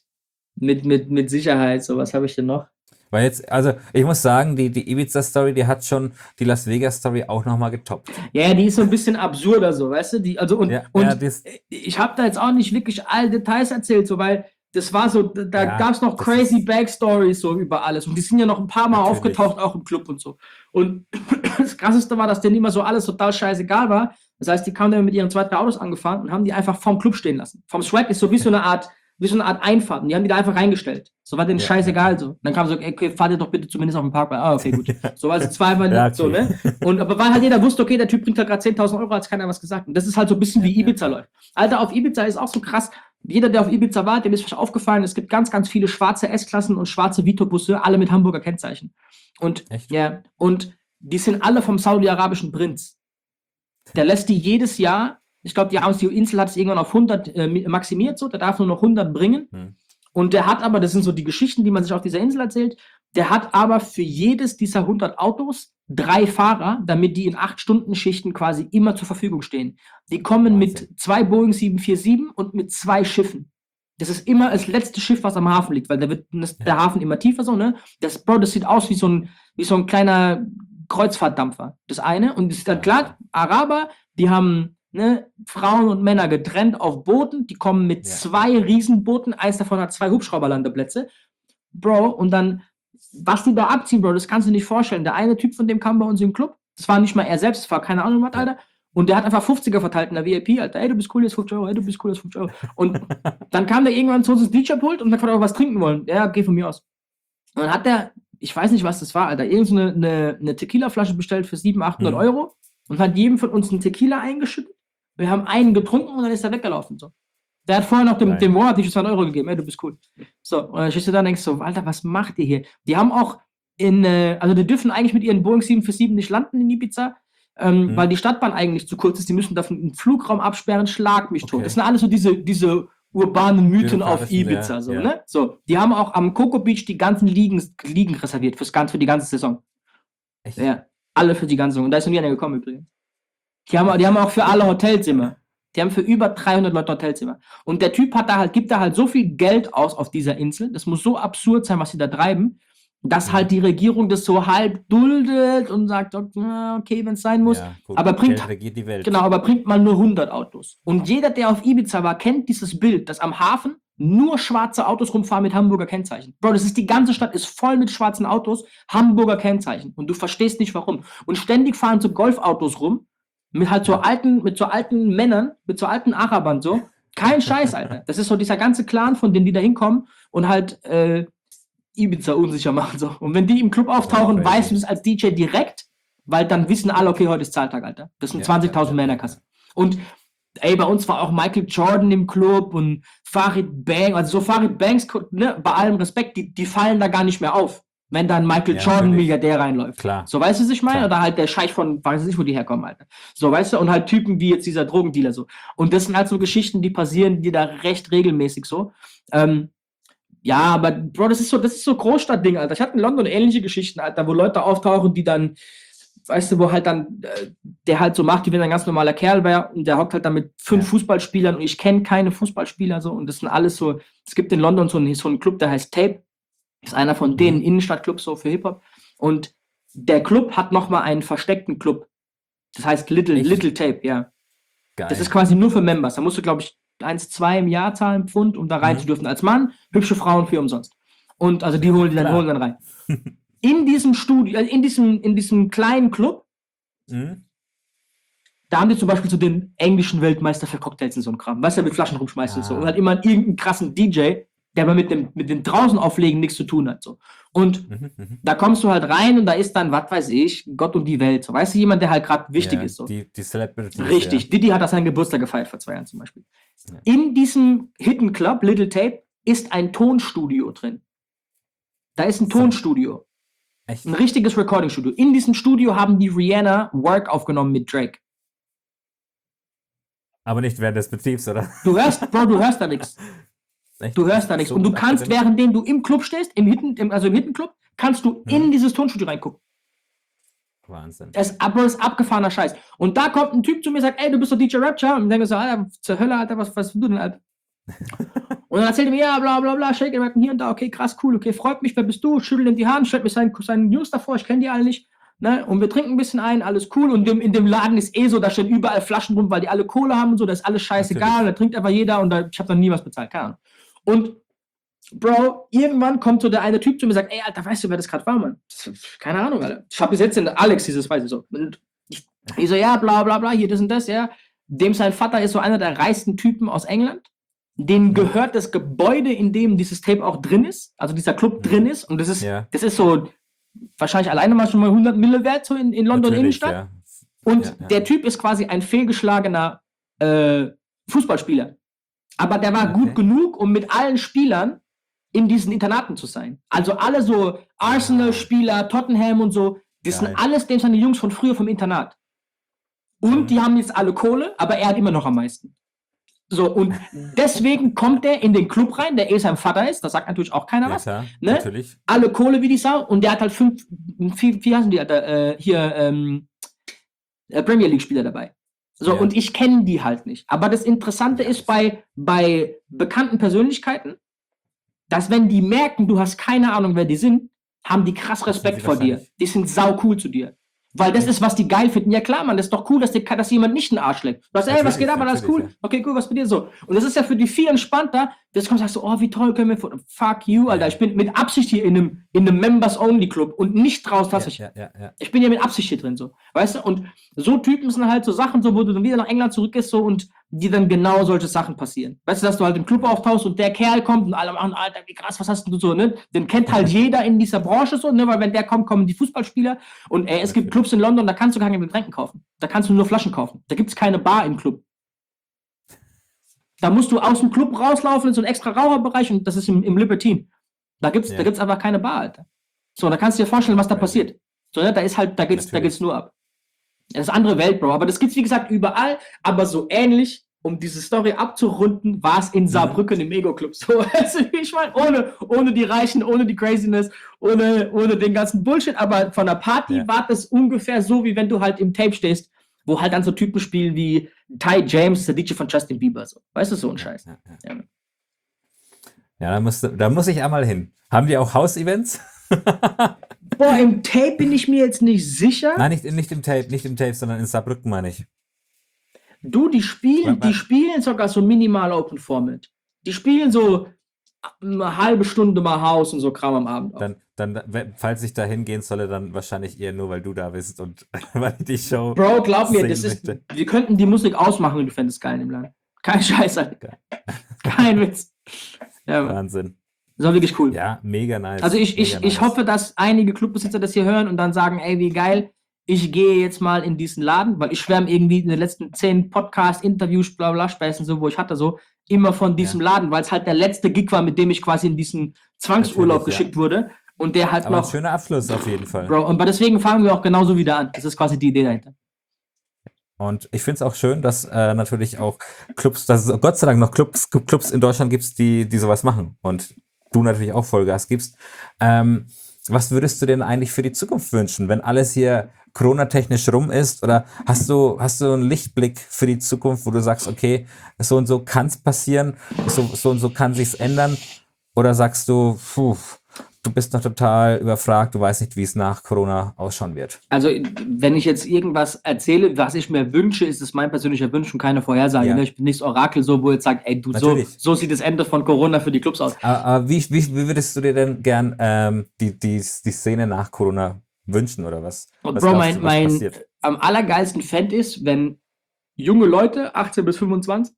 Mit Sicherheit. So, was habe ich denn noch? Weil jetzt, also ich muss sagen, die Ibiza-Story, die hat schon die Las Vegas-Story auch nochmal getoppt. Ja, die ist so ein bisschen absurder, so, weißt du? Ja, Ich habe da jetzt auch nicht wirklich alle Details erzählt, so, weil das war so, da Ja, gab es noch das crazy ist- Backstories so über alles. Und die sind ja noch ein paar Mal Natürlich. aufgetaucht, auch im Club und so. Und das Krasseste war, dass denen immer so alles total scheißegal war. Das heißt, die kamen dann mit ihren 2, 3 Autos angefahren und haben die einfach vorm Club stehen lassen. Vom Swag ist so wie so eine Art Einfahrt. Und die haben die da einfach reingestellt. So war denen Ja, scheißegal so. Und dann kam so, okay, fahrt ihr doch bitte zumindest auf den Parkplatz. Ah, okay, gut. So war es zweimal Ja, okay. so, ne? Aber weil halt jeder wusste, okay, der Typ bringt halt gerade 10.000 Euro, hat keiner was gesagt. Und das ist halt so ein bisschen wie Ibiza läuft. Alter, auf Ibiza ist auch so krass. Jeder, der auf Ibiza war, dem ist vielleicht aufgefallen, es gibt ganz, ganz viele schwarze S-Klassen und schwarze Vito-Busse, alle mit Hamburger Kennzeichen. Und, Echt? ja, und die sind alle vom saudi-arabischen Prinz. Der lässt die jedes Jahr, ich glaube, die Insel hat es irgendwann auf 100 maximiert, so, der darf nur noch 100 bringen. Und der hat aber, das sind so die Geschichten, die man sich auf dieser Insel erzählt, der hat aber für jedes dieser 100 Autos 3 Fahrer, damit die in 8-Stunden-Schichten quasi immer zur Verfügung stehen. Die kommen mit 2 Boeing 747 und mit 2 Schiffen. Das ist immer das letzte Schiff, was am Hafen liegt, weil der Hafen immer tiefer so, ne? Das sieht aus wie so ein kleiner Kreuzfahrtdampfer. Das eine. Und es ist dann klar, Araber, die haben, ne, Frauen und Männer getrennt auf Booten, die kommen mit 2 Riesenbooten, eins davon hat 2 Hubschrauberlandeplätze. Bro, und dann, was die da abziehen, Bro, das kannst du nicht vorstellen. Der eine Typ von dem kam bei uns im Club, das war nicht mal er selbst, das war keine Ahnung was, Alter. Und der hat einfach 50er verteilt in der VIP, Alter. Ey, du bist cool, jetzt 50 Euro, ey, du bist cool, jetzt 50 Euro. Und dann kam der irgendwann zu uns ins DJ-Pult und dann hat er auch was trinken wollen. Ja, geh von mir aus. Und dann hat der, ich weiß nicht, was das war, Alter, irgend so eine Tequila-Flasche bestellt für 700, 800 Euro und hat jedem von uns einen Tequila eingeschüttet. Wir haben einen getrunken und dann ist er weggelaufen. So. Der hat vorher noch dem Monat nicht 200 Euro gegeben. Ey, du bist cool. So, und dann stehst du da und denkst so, Alter, was macht ihr hier? Die haben auch also die dürfen eigentlich mit ihren Boeing 747 nicht landen in Ibiza, weil die Stadtbahn eigentlich zu kurz ist. Die müssen davon einen Flugraum absperren, schlag mich tot. Das sind alles so diese urbanen Mythen auf Ibiza. So, ne? So, die haben auch am Coco Beach die ganzen Liegen reserviert für die ganze Saison. Echt? Ja, alle für die ganze Saison. Und da ist noch nie einer gekommen übrigens. Die haben auch für alle Hotelzimmer. Die haben für über 300 Leute Hotelzimmer. Und der Typ gibt da halt so viel Geld aus auf dieser Insel. Das muss so absurd sein, was sie da treiben, dass halt die Regierung das so halb duldet und sagt, okay, wenn es sein muss. Ja, gut, aber Geld regiert die Welt. Genau, aber bringt mal nur 100 Autos. Und jeder, der auf Ibiza war, kennt dieses Bild, dass am Hafen nur schwarze Autos rumfahren mit Hamburger Kennzeichen. Bro, die ganze Stadt ist voll mit schwarzen Autos, Hamburger Kennzeichen. Und du verstehst nicht, warum. Und ständig fahren so Golfautos rum, mit so alten Männern, mit so alten Arabern so. Kein Scheiß, Alter. Das ist so dieser ganze Clan, von denen die da hinkommen und halt Ibiza unsicher machen. So. Und wenn die im Club auftauchen, weißt du das als DJ direkt, weil dann wissen alle, okay, heute ist Zahltag, Alter. Das sind 20.000 mehr in der Kasse. Und ey, bei uns war auch Michael Jordan im Club und Farid Bang, also so Farid Banks, ne, bei allem Respekt, die fallen da gar nicht mehr auf, wenn da ein Michael Jordan Milliardär reinläuft. Klar. So, weißt du, was ich meine? Klar. Oder halt der Scheich von, weiß ich nicht, wo die herkommen, Alter. So, weißt du, und halt Typen wie jetzt dieser Drogendealer so. Und das sind halt so Geschichten, die passieren dir da recht regelmäßig so. Ja, aber Bro, das ist so Großstadtding, Alter. Ich hatte in London ähnliche Geschichten, Alter, wo Leute auftauchen, die dann, weißt du, wo halt dann, der halt so macht, wie wenn er ein ganz normaler Kerl wäre und der hockt halt dann mit 5 Fußballspielern und ich kenne keine Fußballspieler so und das sind alles so, es gibt in London so einen Club, der heißt Tape, ist einer von denen Innenstadtclubs so für Hip-Hop und der Club hat nochmal einen versteckten Club, das heißt Little Tape, ja. Geil. Das ist quasi nur für Members, da musst du, glaube ich, 1, 2 im Jahr zahlen Pfund, um da rein zu dürfen als Mann, hübsche Frauen für umsonst. Und also die holen dann rein. In diesem Studio, in diesem kleinen Club, da haben die zum Beispiel so den englischen Weltmeister für Cocktails und so ein Kram, weißt du, mit Flaschen rumschmeißt und so. Und halt immer irgendeinen krassen DJ, der aber mit dem draußen auflegen nichts zu tun hat. So. Und da kommst du halt rein und da ist dann, was weiß ich, Gott und die Welt. So. Weißt du, jemand, der halt gerade wichtig ist. So. Die Celebrity. Richtig. Diddy hat das seinen Geburtstag gefeiert vor 2 Jahren zum Beispiel. Ja. In diesem Hidden Club, Little Tape, ist ein Tonstudio drin. Da ist ein Tonstudio. Echt? Ein richtiges Recording-Studio. In diesem Studio haben die Rihanna Work aufgenommen mit Drake. Aber nicht während des Betriebs, oder? Du hörst da nichts. Du hörst da nichts. So, und du kannst, währenddem du im Club stehst, im Hidden Club, kannst du in dieses Tonstudio reingucken. Wahnsinn. Das ist abgefahrener Scheiß. Und da kommt ein Typ zu mir und sagt, ey, du bist doch DJ Rapture. Und ich denke so, Alter, zur Hölle, Alter, was bist du denn, Alter? Und dann erzählt er mir, ja, bla bla bla, Shake It, hier und da, okay, krass, cool, okay, freut mich, wer bist du? Schüttelt ihm die Hand, stellt mir seinen Jungs davor, ich kenne die alle nicht. Ne? Und wir trinken ein bisschen ein, alles cool. Und in dem Laden ist so, da stehen überall Flaschen rum, weil die alle Kohle haben und so, da ist alles scheißegal, da trinkt einfach jeder und ich habe dann nie was bezahlt, keine Ahnung. Und Bro, irgendwann kommt so der eine Typ zu mir und sagt, ey, Alter, weißt du, wer das gerade war, Mann? Keine Ahnung, Alter. Ich habe bis jetzt den Alex, dieses weiß ich so. Und ich so, ja, bla bla bla, hier, das und das, ja. Dem sein Vater ist so einer der reichsten Typen aus England. Denen gehört das Gebäude, in dem dieses Tape auch drin ist, also dieser Club drin ist. Und das ist so wahrscheinlich alleine mal schon mal 100 Mille wert, so in London Innenstadt. Ja. Und der Typ ist quasi ein fehlgeschlagener Fußballspieler. Aber der war gut genug, um mit allen Spielern in diesen Internaten zu sein. Also alle so Arsenal-Spieler, Tottenham und so, das sind alles dem seine Jungs von früher vom Internat. Und die haben jetzt alle Kohle, aber er hat immer noch am meisten. So, und deswegen kommt er in den Club rein, der seinem Vater ist, da sagt natürlich auch keiner was. Klar, ne? Natürlich. Alle Kohle wie die Sau und der hat halt wie heißen die, Premier League-Spieler dabei. So, und ich kenne die halt nicht. Aber das Interessante ist bei bekannten Persönlichkeiten, dass wenn die merken, du hast keine Ahnung, wer die sind, haben die krass Respekt vor dir. Die sind sau cool zu dir. Weil das ist, was die geil finden. Ja klar, Mann, das ist doch cool, dass jemand nicht einen Arsch leckt. Du sagst, ey, was geht ab, alles cool? Okay, cool, was bei dir so? Und das ist ja für die viel entspannter. Jetzt kommst du und sagst so, oh, wie toll können wir, fuck you, Alter. Ich bin mit Absicht hier in einem Members-Only-Club und nicht draußen. Ich bin ja mit Absicht hier drin, so. Weißt du? Und so Typen sind halt so Sachen, so, wo du dann wieder nach England zurückgehst, so, und die dann genau solche Sachen passieren. Weißt du, dass du halt im Club auftauchst und der Kerl kommt und alle machen, Alter, wie krass, was hast du so, ne? Den kennt halt jeder in dieser Branche so, ne? Weil wenn der kommt, kommen die Fußballspieler und es gibt Clubs in London, da kannst du keine Getränke kaufen. Da kannst du nur Flaschen kaufen. Da gibt es keine Bar im Club. Da musst du aus dem Club rauslaufen in so einen extra Raucherbereich und das ist im Libertine. Da gibt's einfach keine Bar, Alter. So, da kannst du dir vorstellen, was da passiert. So, ne? Da geht's nur ab. Das ist eine andere Welt, Bro. Aber das gibt's, wie gesagt, überall. Aber so ähnlich, um diese Story abzurunden, war es in Saarbrücken im Ego-Club. So, weißt du, wie ich meine? Ohne die Reichen, ohne die Craziness, ohne den ganzen Bullshit. Aber von der Party war das ungefähr so, wie wenn du halt im Tape stehst, wo halt dann so Typen spielen wie Ty James, der DJ von Justin Bieber. So. Weißt du, so ein Scheiß. Ja, da muss ich einmal hin. Haben die auch Haus-Events? Boah, im Tape bin ich mir jetzt nicht sicher. Nein, nicht im Tape, sondern in Saarbrücken, meine ich. Du, die spielen sogar so minimal Open Format. Die spielen so eine halbe Stunde mal Haus und so Kram am Abend. Dann, falls ich da hingehen solle, dann wahrscheinlich eher nur, weil du da bist und weil die Show. Bro, glaub mir, wir könnten die Musik ausmachen und du fändest es geil im Land. Kein Scheiß, Alter. Kein Witz. Ja, Wahnsinn. Das war wirklich cool. Ja, mega nice. Also ich hoffe, dass einige Clubbesitzer das hier hören und dann sagen, ey, wie geil, ich gehe jetzt mal in diesen Laden, weil ich schwärme irgendwie in den letzten 10 Podcasts, Interviews, bla bla, Späßen, so, wo ich hatte, so, immer von diesem Laden, weil es halt der letzte Gig war, mit dem ich quasi in diesen Zwangsurlaub geschickt wurde. Und der halt aber noch. Ein schöner Abschluss auf jeden Fall. Bro, und deswegen fangen wir auch genauso wieder an. Das ist quasi die Idee dahinter. Und ich finde es auch schön, dass natürlich auch Clubs, dass es Gott sei Dank noch Clubs in Deutschland gibt, die sowas machen. Und du natürlich auch Vollgas gibst. Was würdest du denn eigentlich für die Zukunft wünschen, wenn alles hier Corona-technisch rum ist? Oder hast du einen Lichtblick für die Zukunft, wo du sagst, okay, so und so kann es passieren, so und so kann sich's ändern? Oder sagst du, du bist noch total überfragt, du weißt nicht, wie es nach Corona ausschauen wird? Also, wenn ich jetzt irgendwas erzähle, was ich mir wünsche, ist es mein persönlicher Wunsch und keine Vorhersage. Ja. Ne? Ich bin nicht das Orakel, so, wo jetzt sagt, ey, du, so sieht das Ende von Corona für die Clubs aus. Aber wie würdest du dir denn gern die Szene nach Corona wünschen oder was? Bro, mein am allergeilsten Fan ist, wenn junge Leute, 18 bis 25,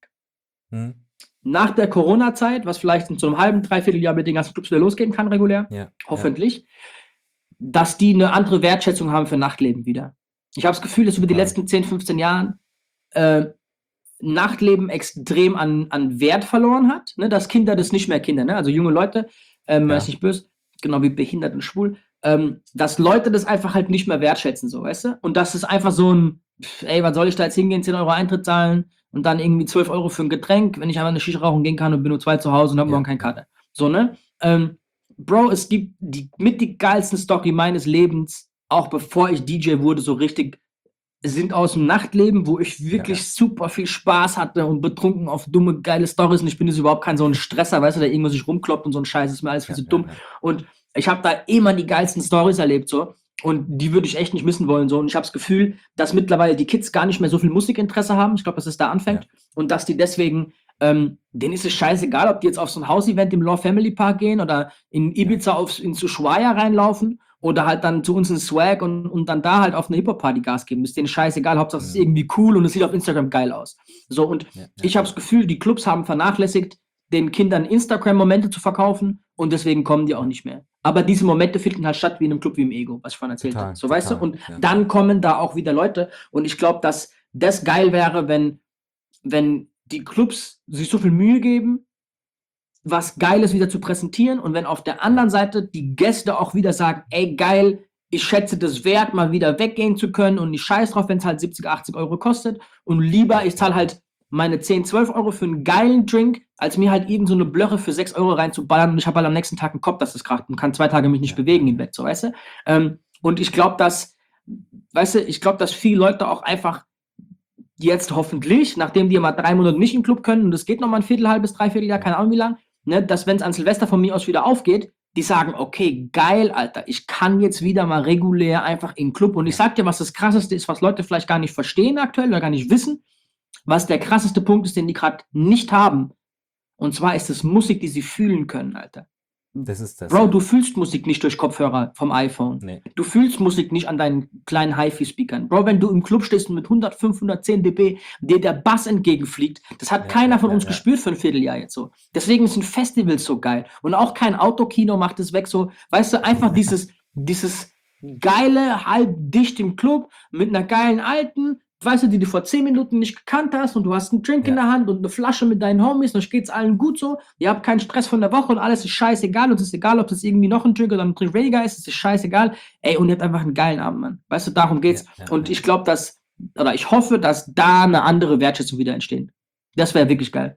nach der Corona-Zeit, was vielleicht in so einem halben, dreiviertel Jahr mit den ganzen Clubs wieder losgehen kann, regulär, hoffentlich, dass die eine andere Wertschätzung haben für Nachtleben wieder. Ich habe das Gefühl, dass über die letzten 10, 15 Jahren Nachtleben extrem an Wert verloren hat, ne? Dass Kinder das nicht mehr Kinder, ne? Also junge Leute, ist nicht böse, genau wie behindert und schwul, dass Leute das einfach halt nicht mehr wertschätzen, so, weißt du? Und das ist einfach so ein, ey, was soll ich da jetzt hingehen, 10 Euro Eintritt zahlen und dann irgendwie 12 Euro für ein Getränk, wenn ich einfach eine Shisha rauchen gehen kann und bin nur 2 zu Hause und habe morgen keine Karte. So, ne? Bro, es gibt die geilsten Story meines Lebens auch bevor ich DJ wurde, so richtig sind aus dem Nachtleben, wo ich wirklich super viel Spaß hatte und betrunken auf dumme, geile Storys und ich bin jetzt überhaupt kein so ein Stresser, weißt du, der irgendwo sich rumkloppt und so ein Scheiß, ist mir alles viel zu dumm. Und ich habe da immer die geilsten Storys erlebt, so. Und die würde ich echt nicht missen wollen, so. Und ich habe das Gefühl, dass mittlerweile die Kids gar nicht mehr so viel Musikinteresse haben. Ich glaube, dass es da anfängt. Und dass die deswegen, denen ist es scheißegal, ob die jetzt auf so ein Hausevent im Law Family Park gehen oder in Ibiza ins Ushuaia reinlaufen oder halt dann zu uns in Swag und dann da halt auf eine Hip-Hop-Party Gas geben. Ist denen scheißegal, Hauptsache es ist irgendwie cool und es sieht auf Instagram geil aus. So, und ich habe das Gefühl, die Clubs haben vernachlässigt, den Kindern Instagram-Momente zu verkaufen und deswegen kommen die auch nicht mehr. Aber diese Momente finden halt statt wie in einem Club wie im Ego, was ich vorhin erzählt habe. So, weißt du? Und dann kommen da auch wieder Leute und ich glaube, dass das geil wäre, wenn die Clubs sich so viel Mühe geben, was Geiles wieder zu präsentieren und wenn auf der anderen Seite die Gäste auch wieder sagen, ey geil, ich schätze das wert, mal wieder weggehen zu können und ich scheiß drauf, wenn es halt 70, 80 Euro kostet und lieber, ich zahle halt meine 10, 12 Euro für einen geilen Drink, als mir halt eben so eine Blöche für 6 Euro reinzuballern und ich habe halt am nächsten Tag einen Kopf, dass das kracht und kann 2 Tage mich nicht bewegen im Bett, so, weißt du? Und ich glaube, dass viele Leute auch einfach jetzt hoffentlich, nachdem die mal 3 Monate nicht im Club können und das geht nochmal ein Viertel, halbes, dreiviertel Jahr, keine Ahnung wie lang, ne, dass wenn es an Silvester von mir aus wieder aufgeht, die sagen, okay, geil, Alter, ich kann jetzt wieder mal regulär einfach in den Club und ich sag dir, was das Krasseste ist, was Leute vielleicht gar nicht verstehen aktuell oder gar nicht wissen, was der krasseste Punkt ist, den die gerade nicht haben. Und zwar ist es Musik, die sie fühlen können, Alter. Das ist das. Bro, du fühlst Musik nicht durch Kopfhörer vom iPhone. Nee. Du fühlst Musik nicht an deinen kleinen HiFi-Speakern. Bro, wenn du im Club stehst und mit 100, 510 dB dir der Bass entgegenfliegt, das hat keiner von uns gespürt für ein Vierteljahr jetzt so. Deswegen sind Festivals so geil. Und auch kein Autokino macht es weg so. Weißt du, einfach dieses geile, halb dicht im Club mit einer geilen Alten, weißt du, die du vor 10 Minuten nicht gekannt hast und du hast einen Drink in der Hand und eine Flasche mit deinen Homies und euch geht's allen gut so, ihr habt keinen Stress von der Woche und alles ist scheißegal und es ist egal, ob das irgendwie noch ein Drink oder ein Drink weniger ist, es ist scheißegal, ey, und ihr habt einfach einen geilen Abend, Mann. Weißt du, darum geht's. Und ich glaube, ich hoffe, dass da eine andere Wertschätzung wieder entsteht. Das wäre wirklich geil.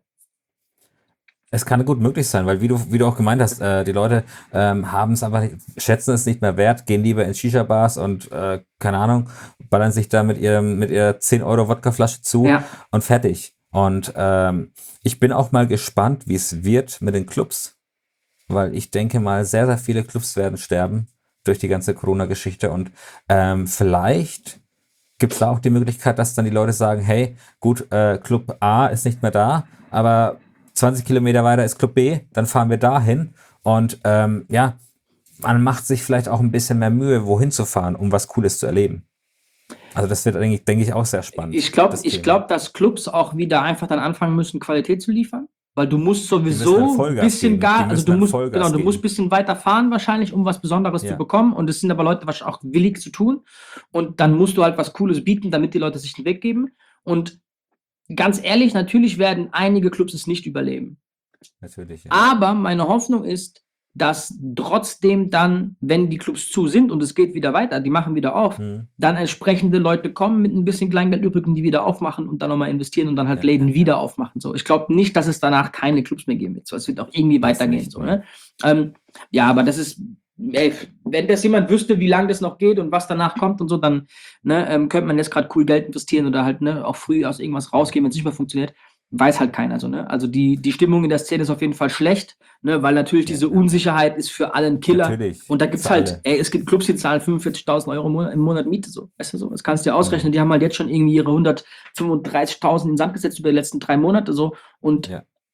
Es kann gut möglich sein, weil wie du auch gemeint hast, die Leute haben es einfach, schätzen es nicht mehr wert, gehen lieber in Shisha-Bars und keine Ahnung, ballern sich da mit ihrer 10 Euro Wodkaflasche zu und fertig. Und ich bin auch mal gespannt, wie es wird mit den Clubs, weil ich denke mal, sehr, sehr viele Clubs werden sterben durch die ganze Corona-Geschichte und vielleicht gibt es da auch die Möglichkeit, dass dann die Leute sagen, hey, gut, Club A ist nicht mehr da, aber 20 Kilometer weiter ist Club B, dann fahren wir dahin und man macht sich vielleicht auch ein bisschen mehr Mühe, wohin zu fahren, um was Cooles zu erleben. Also das wird, denke ich, auch sehr spannend. Ich glaube, dass Clubs auch wieder einfach dann anfangen müssen, Qualität zu liefern, weil du musst sowieso ein bisschen du musst ein bisschen weiter fahren wahrscheinlich, um was Besonderes zu bekommen und es sind aber Leute wahrscheinlich auch willig zu tun und dann musst du halt was Cooles bieten, damit die Leute sich den Weg geben und ganz ehrlich, natürlich werden einige Clubs es nicht überleben. Natürlich, ja. Aber meine Hoffnung ist, dass trotzdem dann, wenn die Clubs zu sind und es geht wieder weiter, die machen wieder auf, dann entsprechende Leute kommen mit ein bisschen Kleingeld übrig, die wieder aufmachen und dann nochmal investieren und dann halt Läden wieder aufmachen. So. Ich glaube nicht, dass es danach keine Clubs mehr geben wird. So, es wird auch irgendwie weitergehen. So, ne? Aber das ist, ey, wenn das jemand wüsste, wie lange das noch geht und was danach kommt und so, dann könnte man jetzt gerade cool Geld investieren oder halt auch früh aus irgendwas rausgehen, wenn es nicht mehr funktioniert. Weiß halt keiner so, ne? Also die Stimmung in der Szene ist auf jeden Fall schlecht, ne? Weil natürlich diese Unsicherheit ist für alle ein Killer. Natürlich. Und da gibt's halt, es gibt Clubs, die zahlen 45.000 Euro im Monat Miete, so. Weißt du so? Das kannst du dir ausrechnen. Die haben halt jetzt schon irgendwie ihre 135.000 in den Sand gesetzt über die letzten 3 Monate, so. Und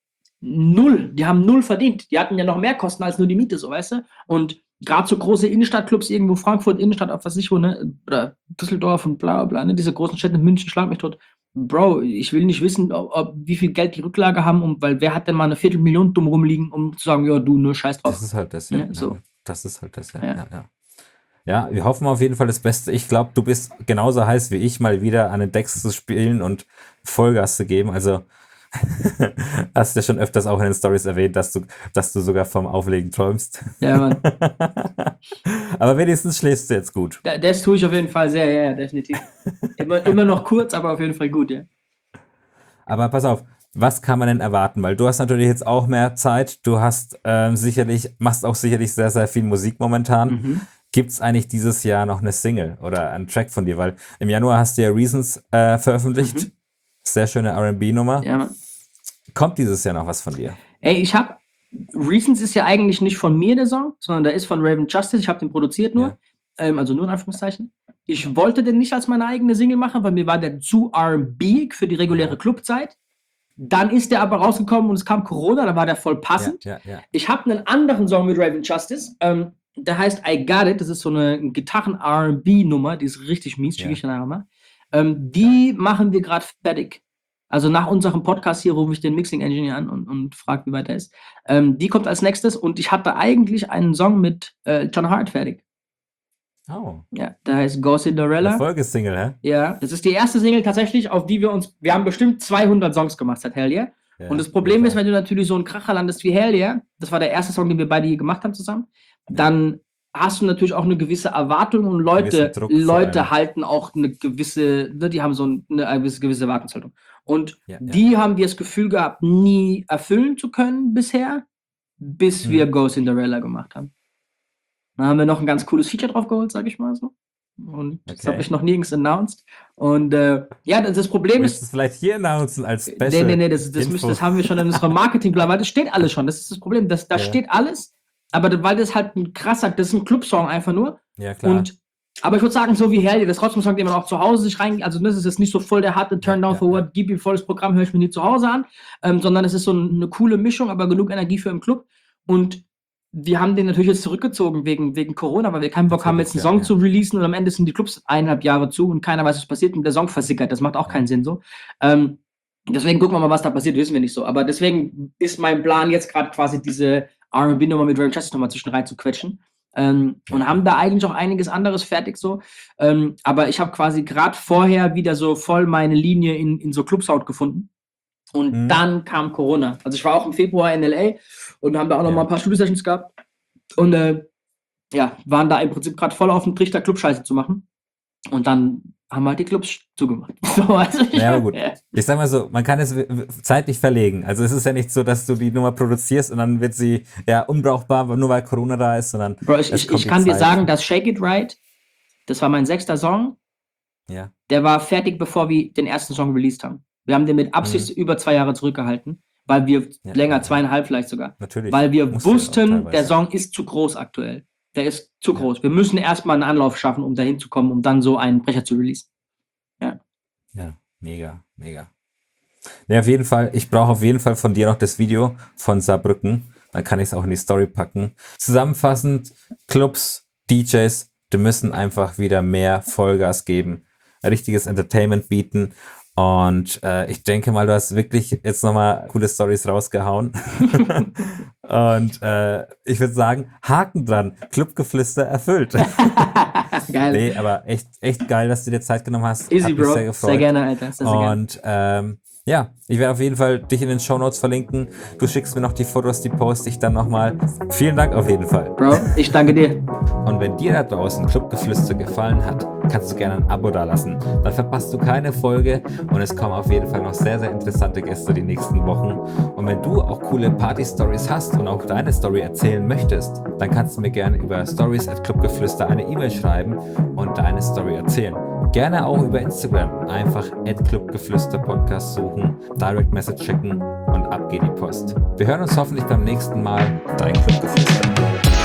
die haben null verdient. Die hatten ja noch mehr Kosten als nur die Miete, so, weißt du? Und gerade so große Innenstadtclubs irgendwo, Frankfurt, Innenstadt, auf was ich wo, ne? Oder Düsseldorf und bla bla, ne? Diese großen Städte, München, schlag mich tot. Bro, ich will nicht wissen, wie viel Geld die Rücklage haben, weil wer hat denn mal eine 250.000 dumm rumliegen, um zu sagen, ja, du, nur scheiß drauf. Das ist halt das, ja. So. Das ist halt das, ja. Ja, wir hoffen auf jeden Fall das Beste. Ich glaube, du bist genauso heiß wie ich, mal wieder an den Decks zu spielen und Vollgas zu geben. Also hast du ja schon öfters auch in den Stories erwähnt, dass du sogar vom Auflegen träumst. Ja, Mann. Aber wenigstens schläfst du jetzt gut. Das tue ich auf jeden Fall sehr, ja, definitiv. Immer noch kurz, aber auf jeden Fall gut, ja. Aber pass auf, was kann man denn erwarten? Weil du hast natürlich jetzt auch mehr Zeit. Du hast machst auch sicherlich sehr, sehr viel Musik momentan. gibt es eigentlich dieses Jahr noch eine Single oder einen Track von dir? Weil im Januar hast du ja Reasons veröffentlicht. Sehr schöne R&B-Nummer. Ja, Mann. Kommt dieses Jahr noch was von dir? Ey, Reasons ist ja eigentlich nicht von mir der Song, sondern der ist von Raven Justice. Ich habe den produziert nur. Also nur in Anführungszeichen. Ich wollte den nicht als meine eigene Single machen, weil mir war der zu R&B für die reguläre Clubzeit. Dann ist der aber rausgekommen und es kam Corona, da war der voll passend. Ja. Ich habe einen anderen Song mit Raven Justice, der heißt I Got It. Das ist so eine Gitarren-R&B-Nummer, die ist richtig mies, schicke ich dir nachher mal. Die machen wir gerade fertig. Also nach unserem Podcast hier rufe ich den Mixing-Engineer an und frage, wie weit er ist. Die kommt als nächstes und ich hatte eigentlich einen Song mit John Hart fertig. Oh. Ja, der heißt Go Cinderella. Eine Folgesingle, hä? Ja, das ist die erste Single tatsächlich, auf die wir haben bestimmt 200 Songs gemacht seit Hell Yeah. Und das Problem ist, wenn du natürlich so einen Kracher landest wie Hell Yeah, das war der erste Song, den wir beide hier gemacht haben zusammen, dann hast du natürlich auch eine gewisse Erwartung und Leute halten auch eine gewisse, die haben so eine gewisse Erwartungshaltung. Und die haben wir das Gefühl gehabt, nie erfüllen zu können bisher, bis wir Go Cinderella gemacht haben. Dann haben wir noch ein ganz cooles Feature drauf geholt, sag ich mal so. Und das habe ich noch nirgends announced. Und das Problem ist... Willst du es vielleicht hier announcen als Special? Nee, das haben wir schon in unserem Marketingplan, weil das steht alles schon. Das ist das Problem. Da steht alles, aber weil das halt das ist ein Club-Song einfach nur. Ja, klar. Aber ich würde sagen, so wie Hell Yeah, das trotzdem ein Song, den man auch zu Hause sich rein... Also das ist jetzt nicht so voll der harte Turn-Down for What, gib ihm volles Programm, höre ich mir nie zu Hause an, sondern es ist so eine coole Mischung, aber genug Energie für im Club. Und wir haben den natürlich jetzt zurückgezogen wegen Corona, weil wir keinen Bock haben, jetzt einen Song zu releasen und am Ende sind die Clubs 1,5 Jahre zu und keiner weiß, was passiert und der Song versickert. Das macht auch keinen Sinn so. Deswegen gucken wir mal, was da passiert, wissen wir nicht so. Aber deswegen ist mein Plan jetzt gerade quasi diese R&B-Nummer mit Raven Justice nochmal zwischen rein zu quetschen. Und haben da eigentlich auch einiges anderes fertig so. Aber ich habe quasi gerade vorher wieder so voll meine Linie in so Clubsound gefunden. Und dann kam Corona. Also ich war auch im Februar in L.A. und haben da auch noch mal ein paar Studio-Sessions gehabt. Und waren da im Prinzip gerade voll auf dem Trichter, Clubscheiße zu machen. Und dann haben halt die Clubs zugemacht. Aber gut. Ich sag mal so, man kann es zeitlich verlegen. Also es ist ja nicht so, dass du die Nummer produzierst und dann wird sie unbrauchbar, nur weil Corona da ist, sondern Bro, ich kann dir sagen, dass Shake It Right, das war mein 6. Song, der war fertig, bevor wir den ersten Song released haben. Wir haben den mit Absicht über 2 Jahre zurückgehalten, weil wir länger, 2,5 vielleicht sogar. Natürlich. Weil wir wussten, der Song ist zu groß aktuell. Der ist zu groß. Wir müssen erstmal einen Anlauf schaffen, um da hinzukommen, um dann so einen Brecher zu releasen. Ja, mega. Ja, auf jeden Fall, ich brauche auf jeden Fall von dir noch das Video von Saarbrücken. Dann kann ich es auch in die Story packen. Zusammenfassend, Clubs, DJs, die müssen einfach wieder mehr Vollgas geben. Ein richtiges Entertainment bieten. Und ich denke mal, du hast wirklich jetzt nochmal coole Storys rausgehauen. Und ich würde sagen, Haken dran, Clubgeflüster erfüllt. Geil. Nee, aber echt geil, dass du dir Zeit genommen hast. Easy, Hat mich Bro. Sehr gefreut. Sehr gerne, Alter. Sehr Und ich werde auf jeden Fall dich in den Shownotes verlinken. Du schickst mir noch die Fotos, die poste ich dann nochmal. Vielen Dank auf jeden Fall. Bro, ich danke dir. Und wenn dir da draußen Clubgeflüster gefallen hat, kannst du gerne ein Abo dalassen. Dann verpasst du keine Folge und es kommen auf jeden Fall noch sehr, sehr interessante Gäste die nächsten Wochen. Und wenn du auch coole Party-Stories hast und auch deine Story erzählen möchtest, dann kannst du mir gerne über stories@clubgeflüster eine E-Mail schreiben und deine Story erzählen. Gerne auch über Instagram. Einfach @clubgeflüster-Podcast suchen, Direct Message schicken und ab geht die Post. Wir hören uns hoffentlich beim nächsten Mal. Dein Clubgeflüster.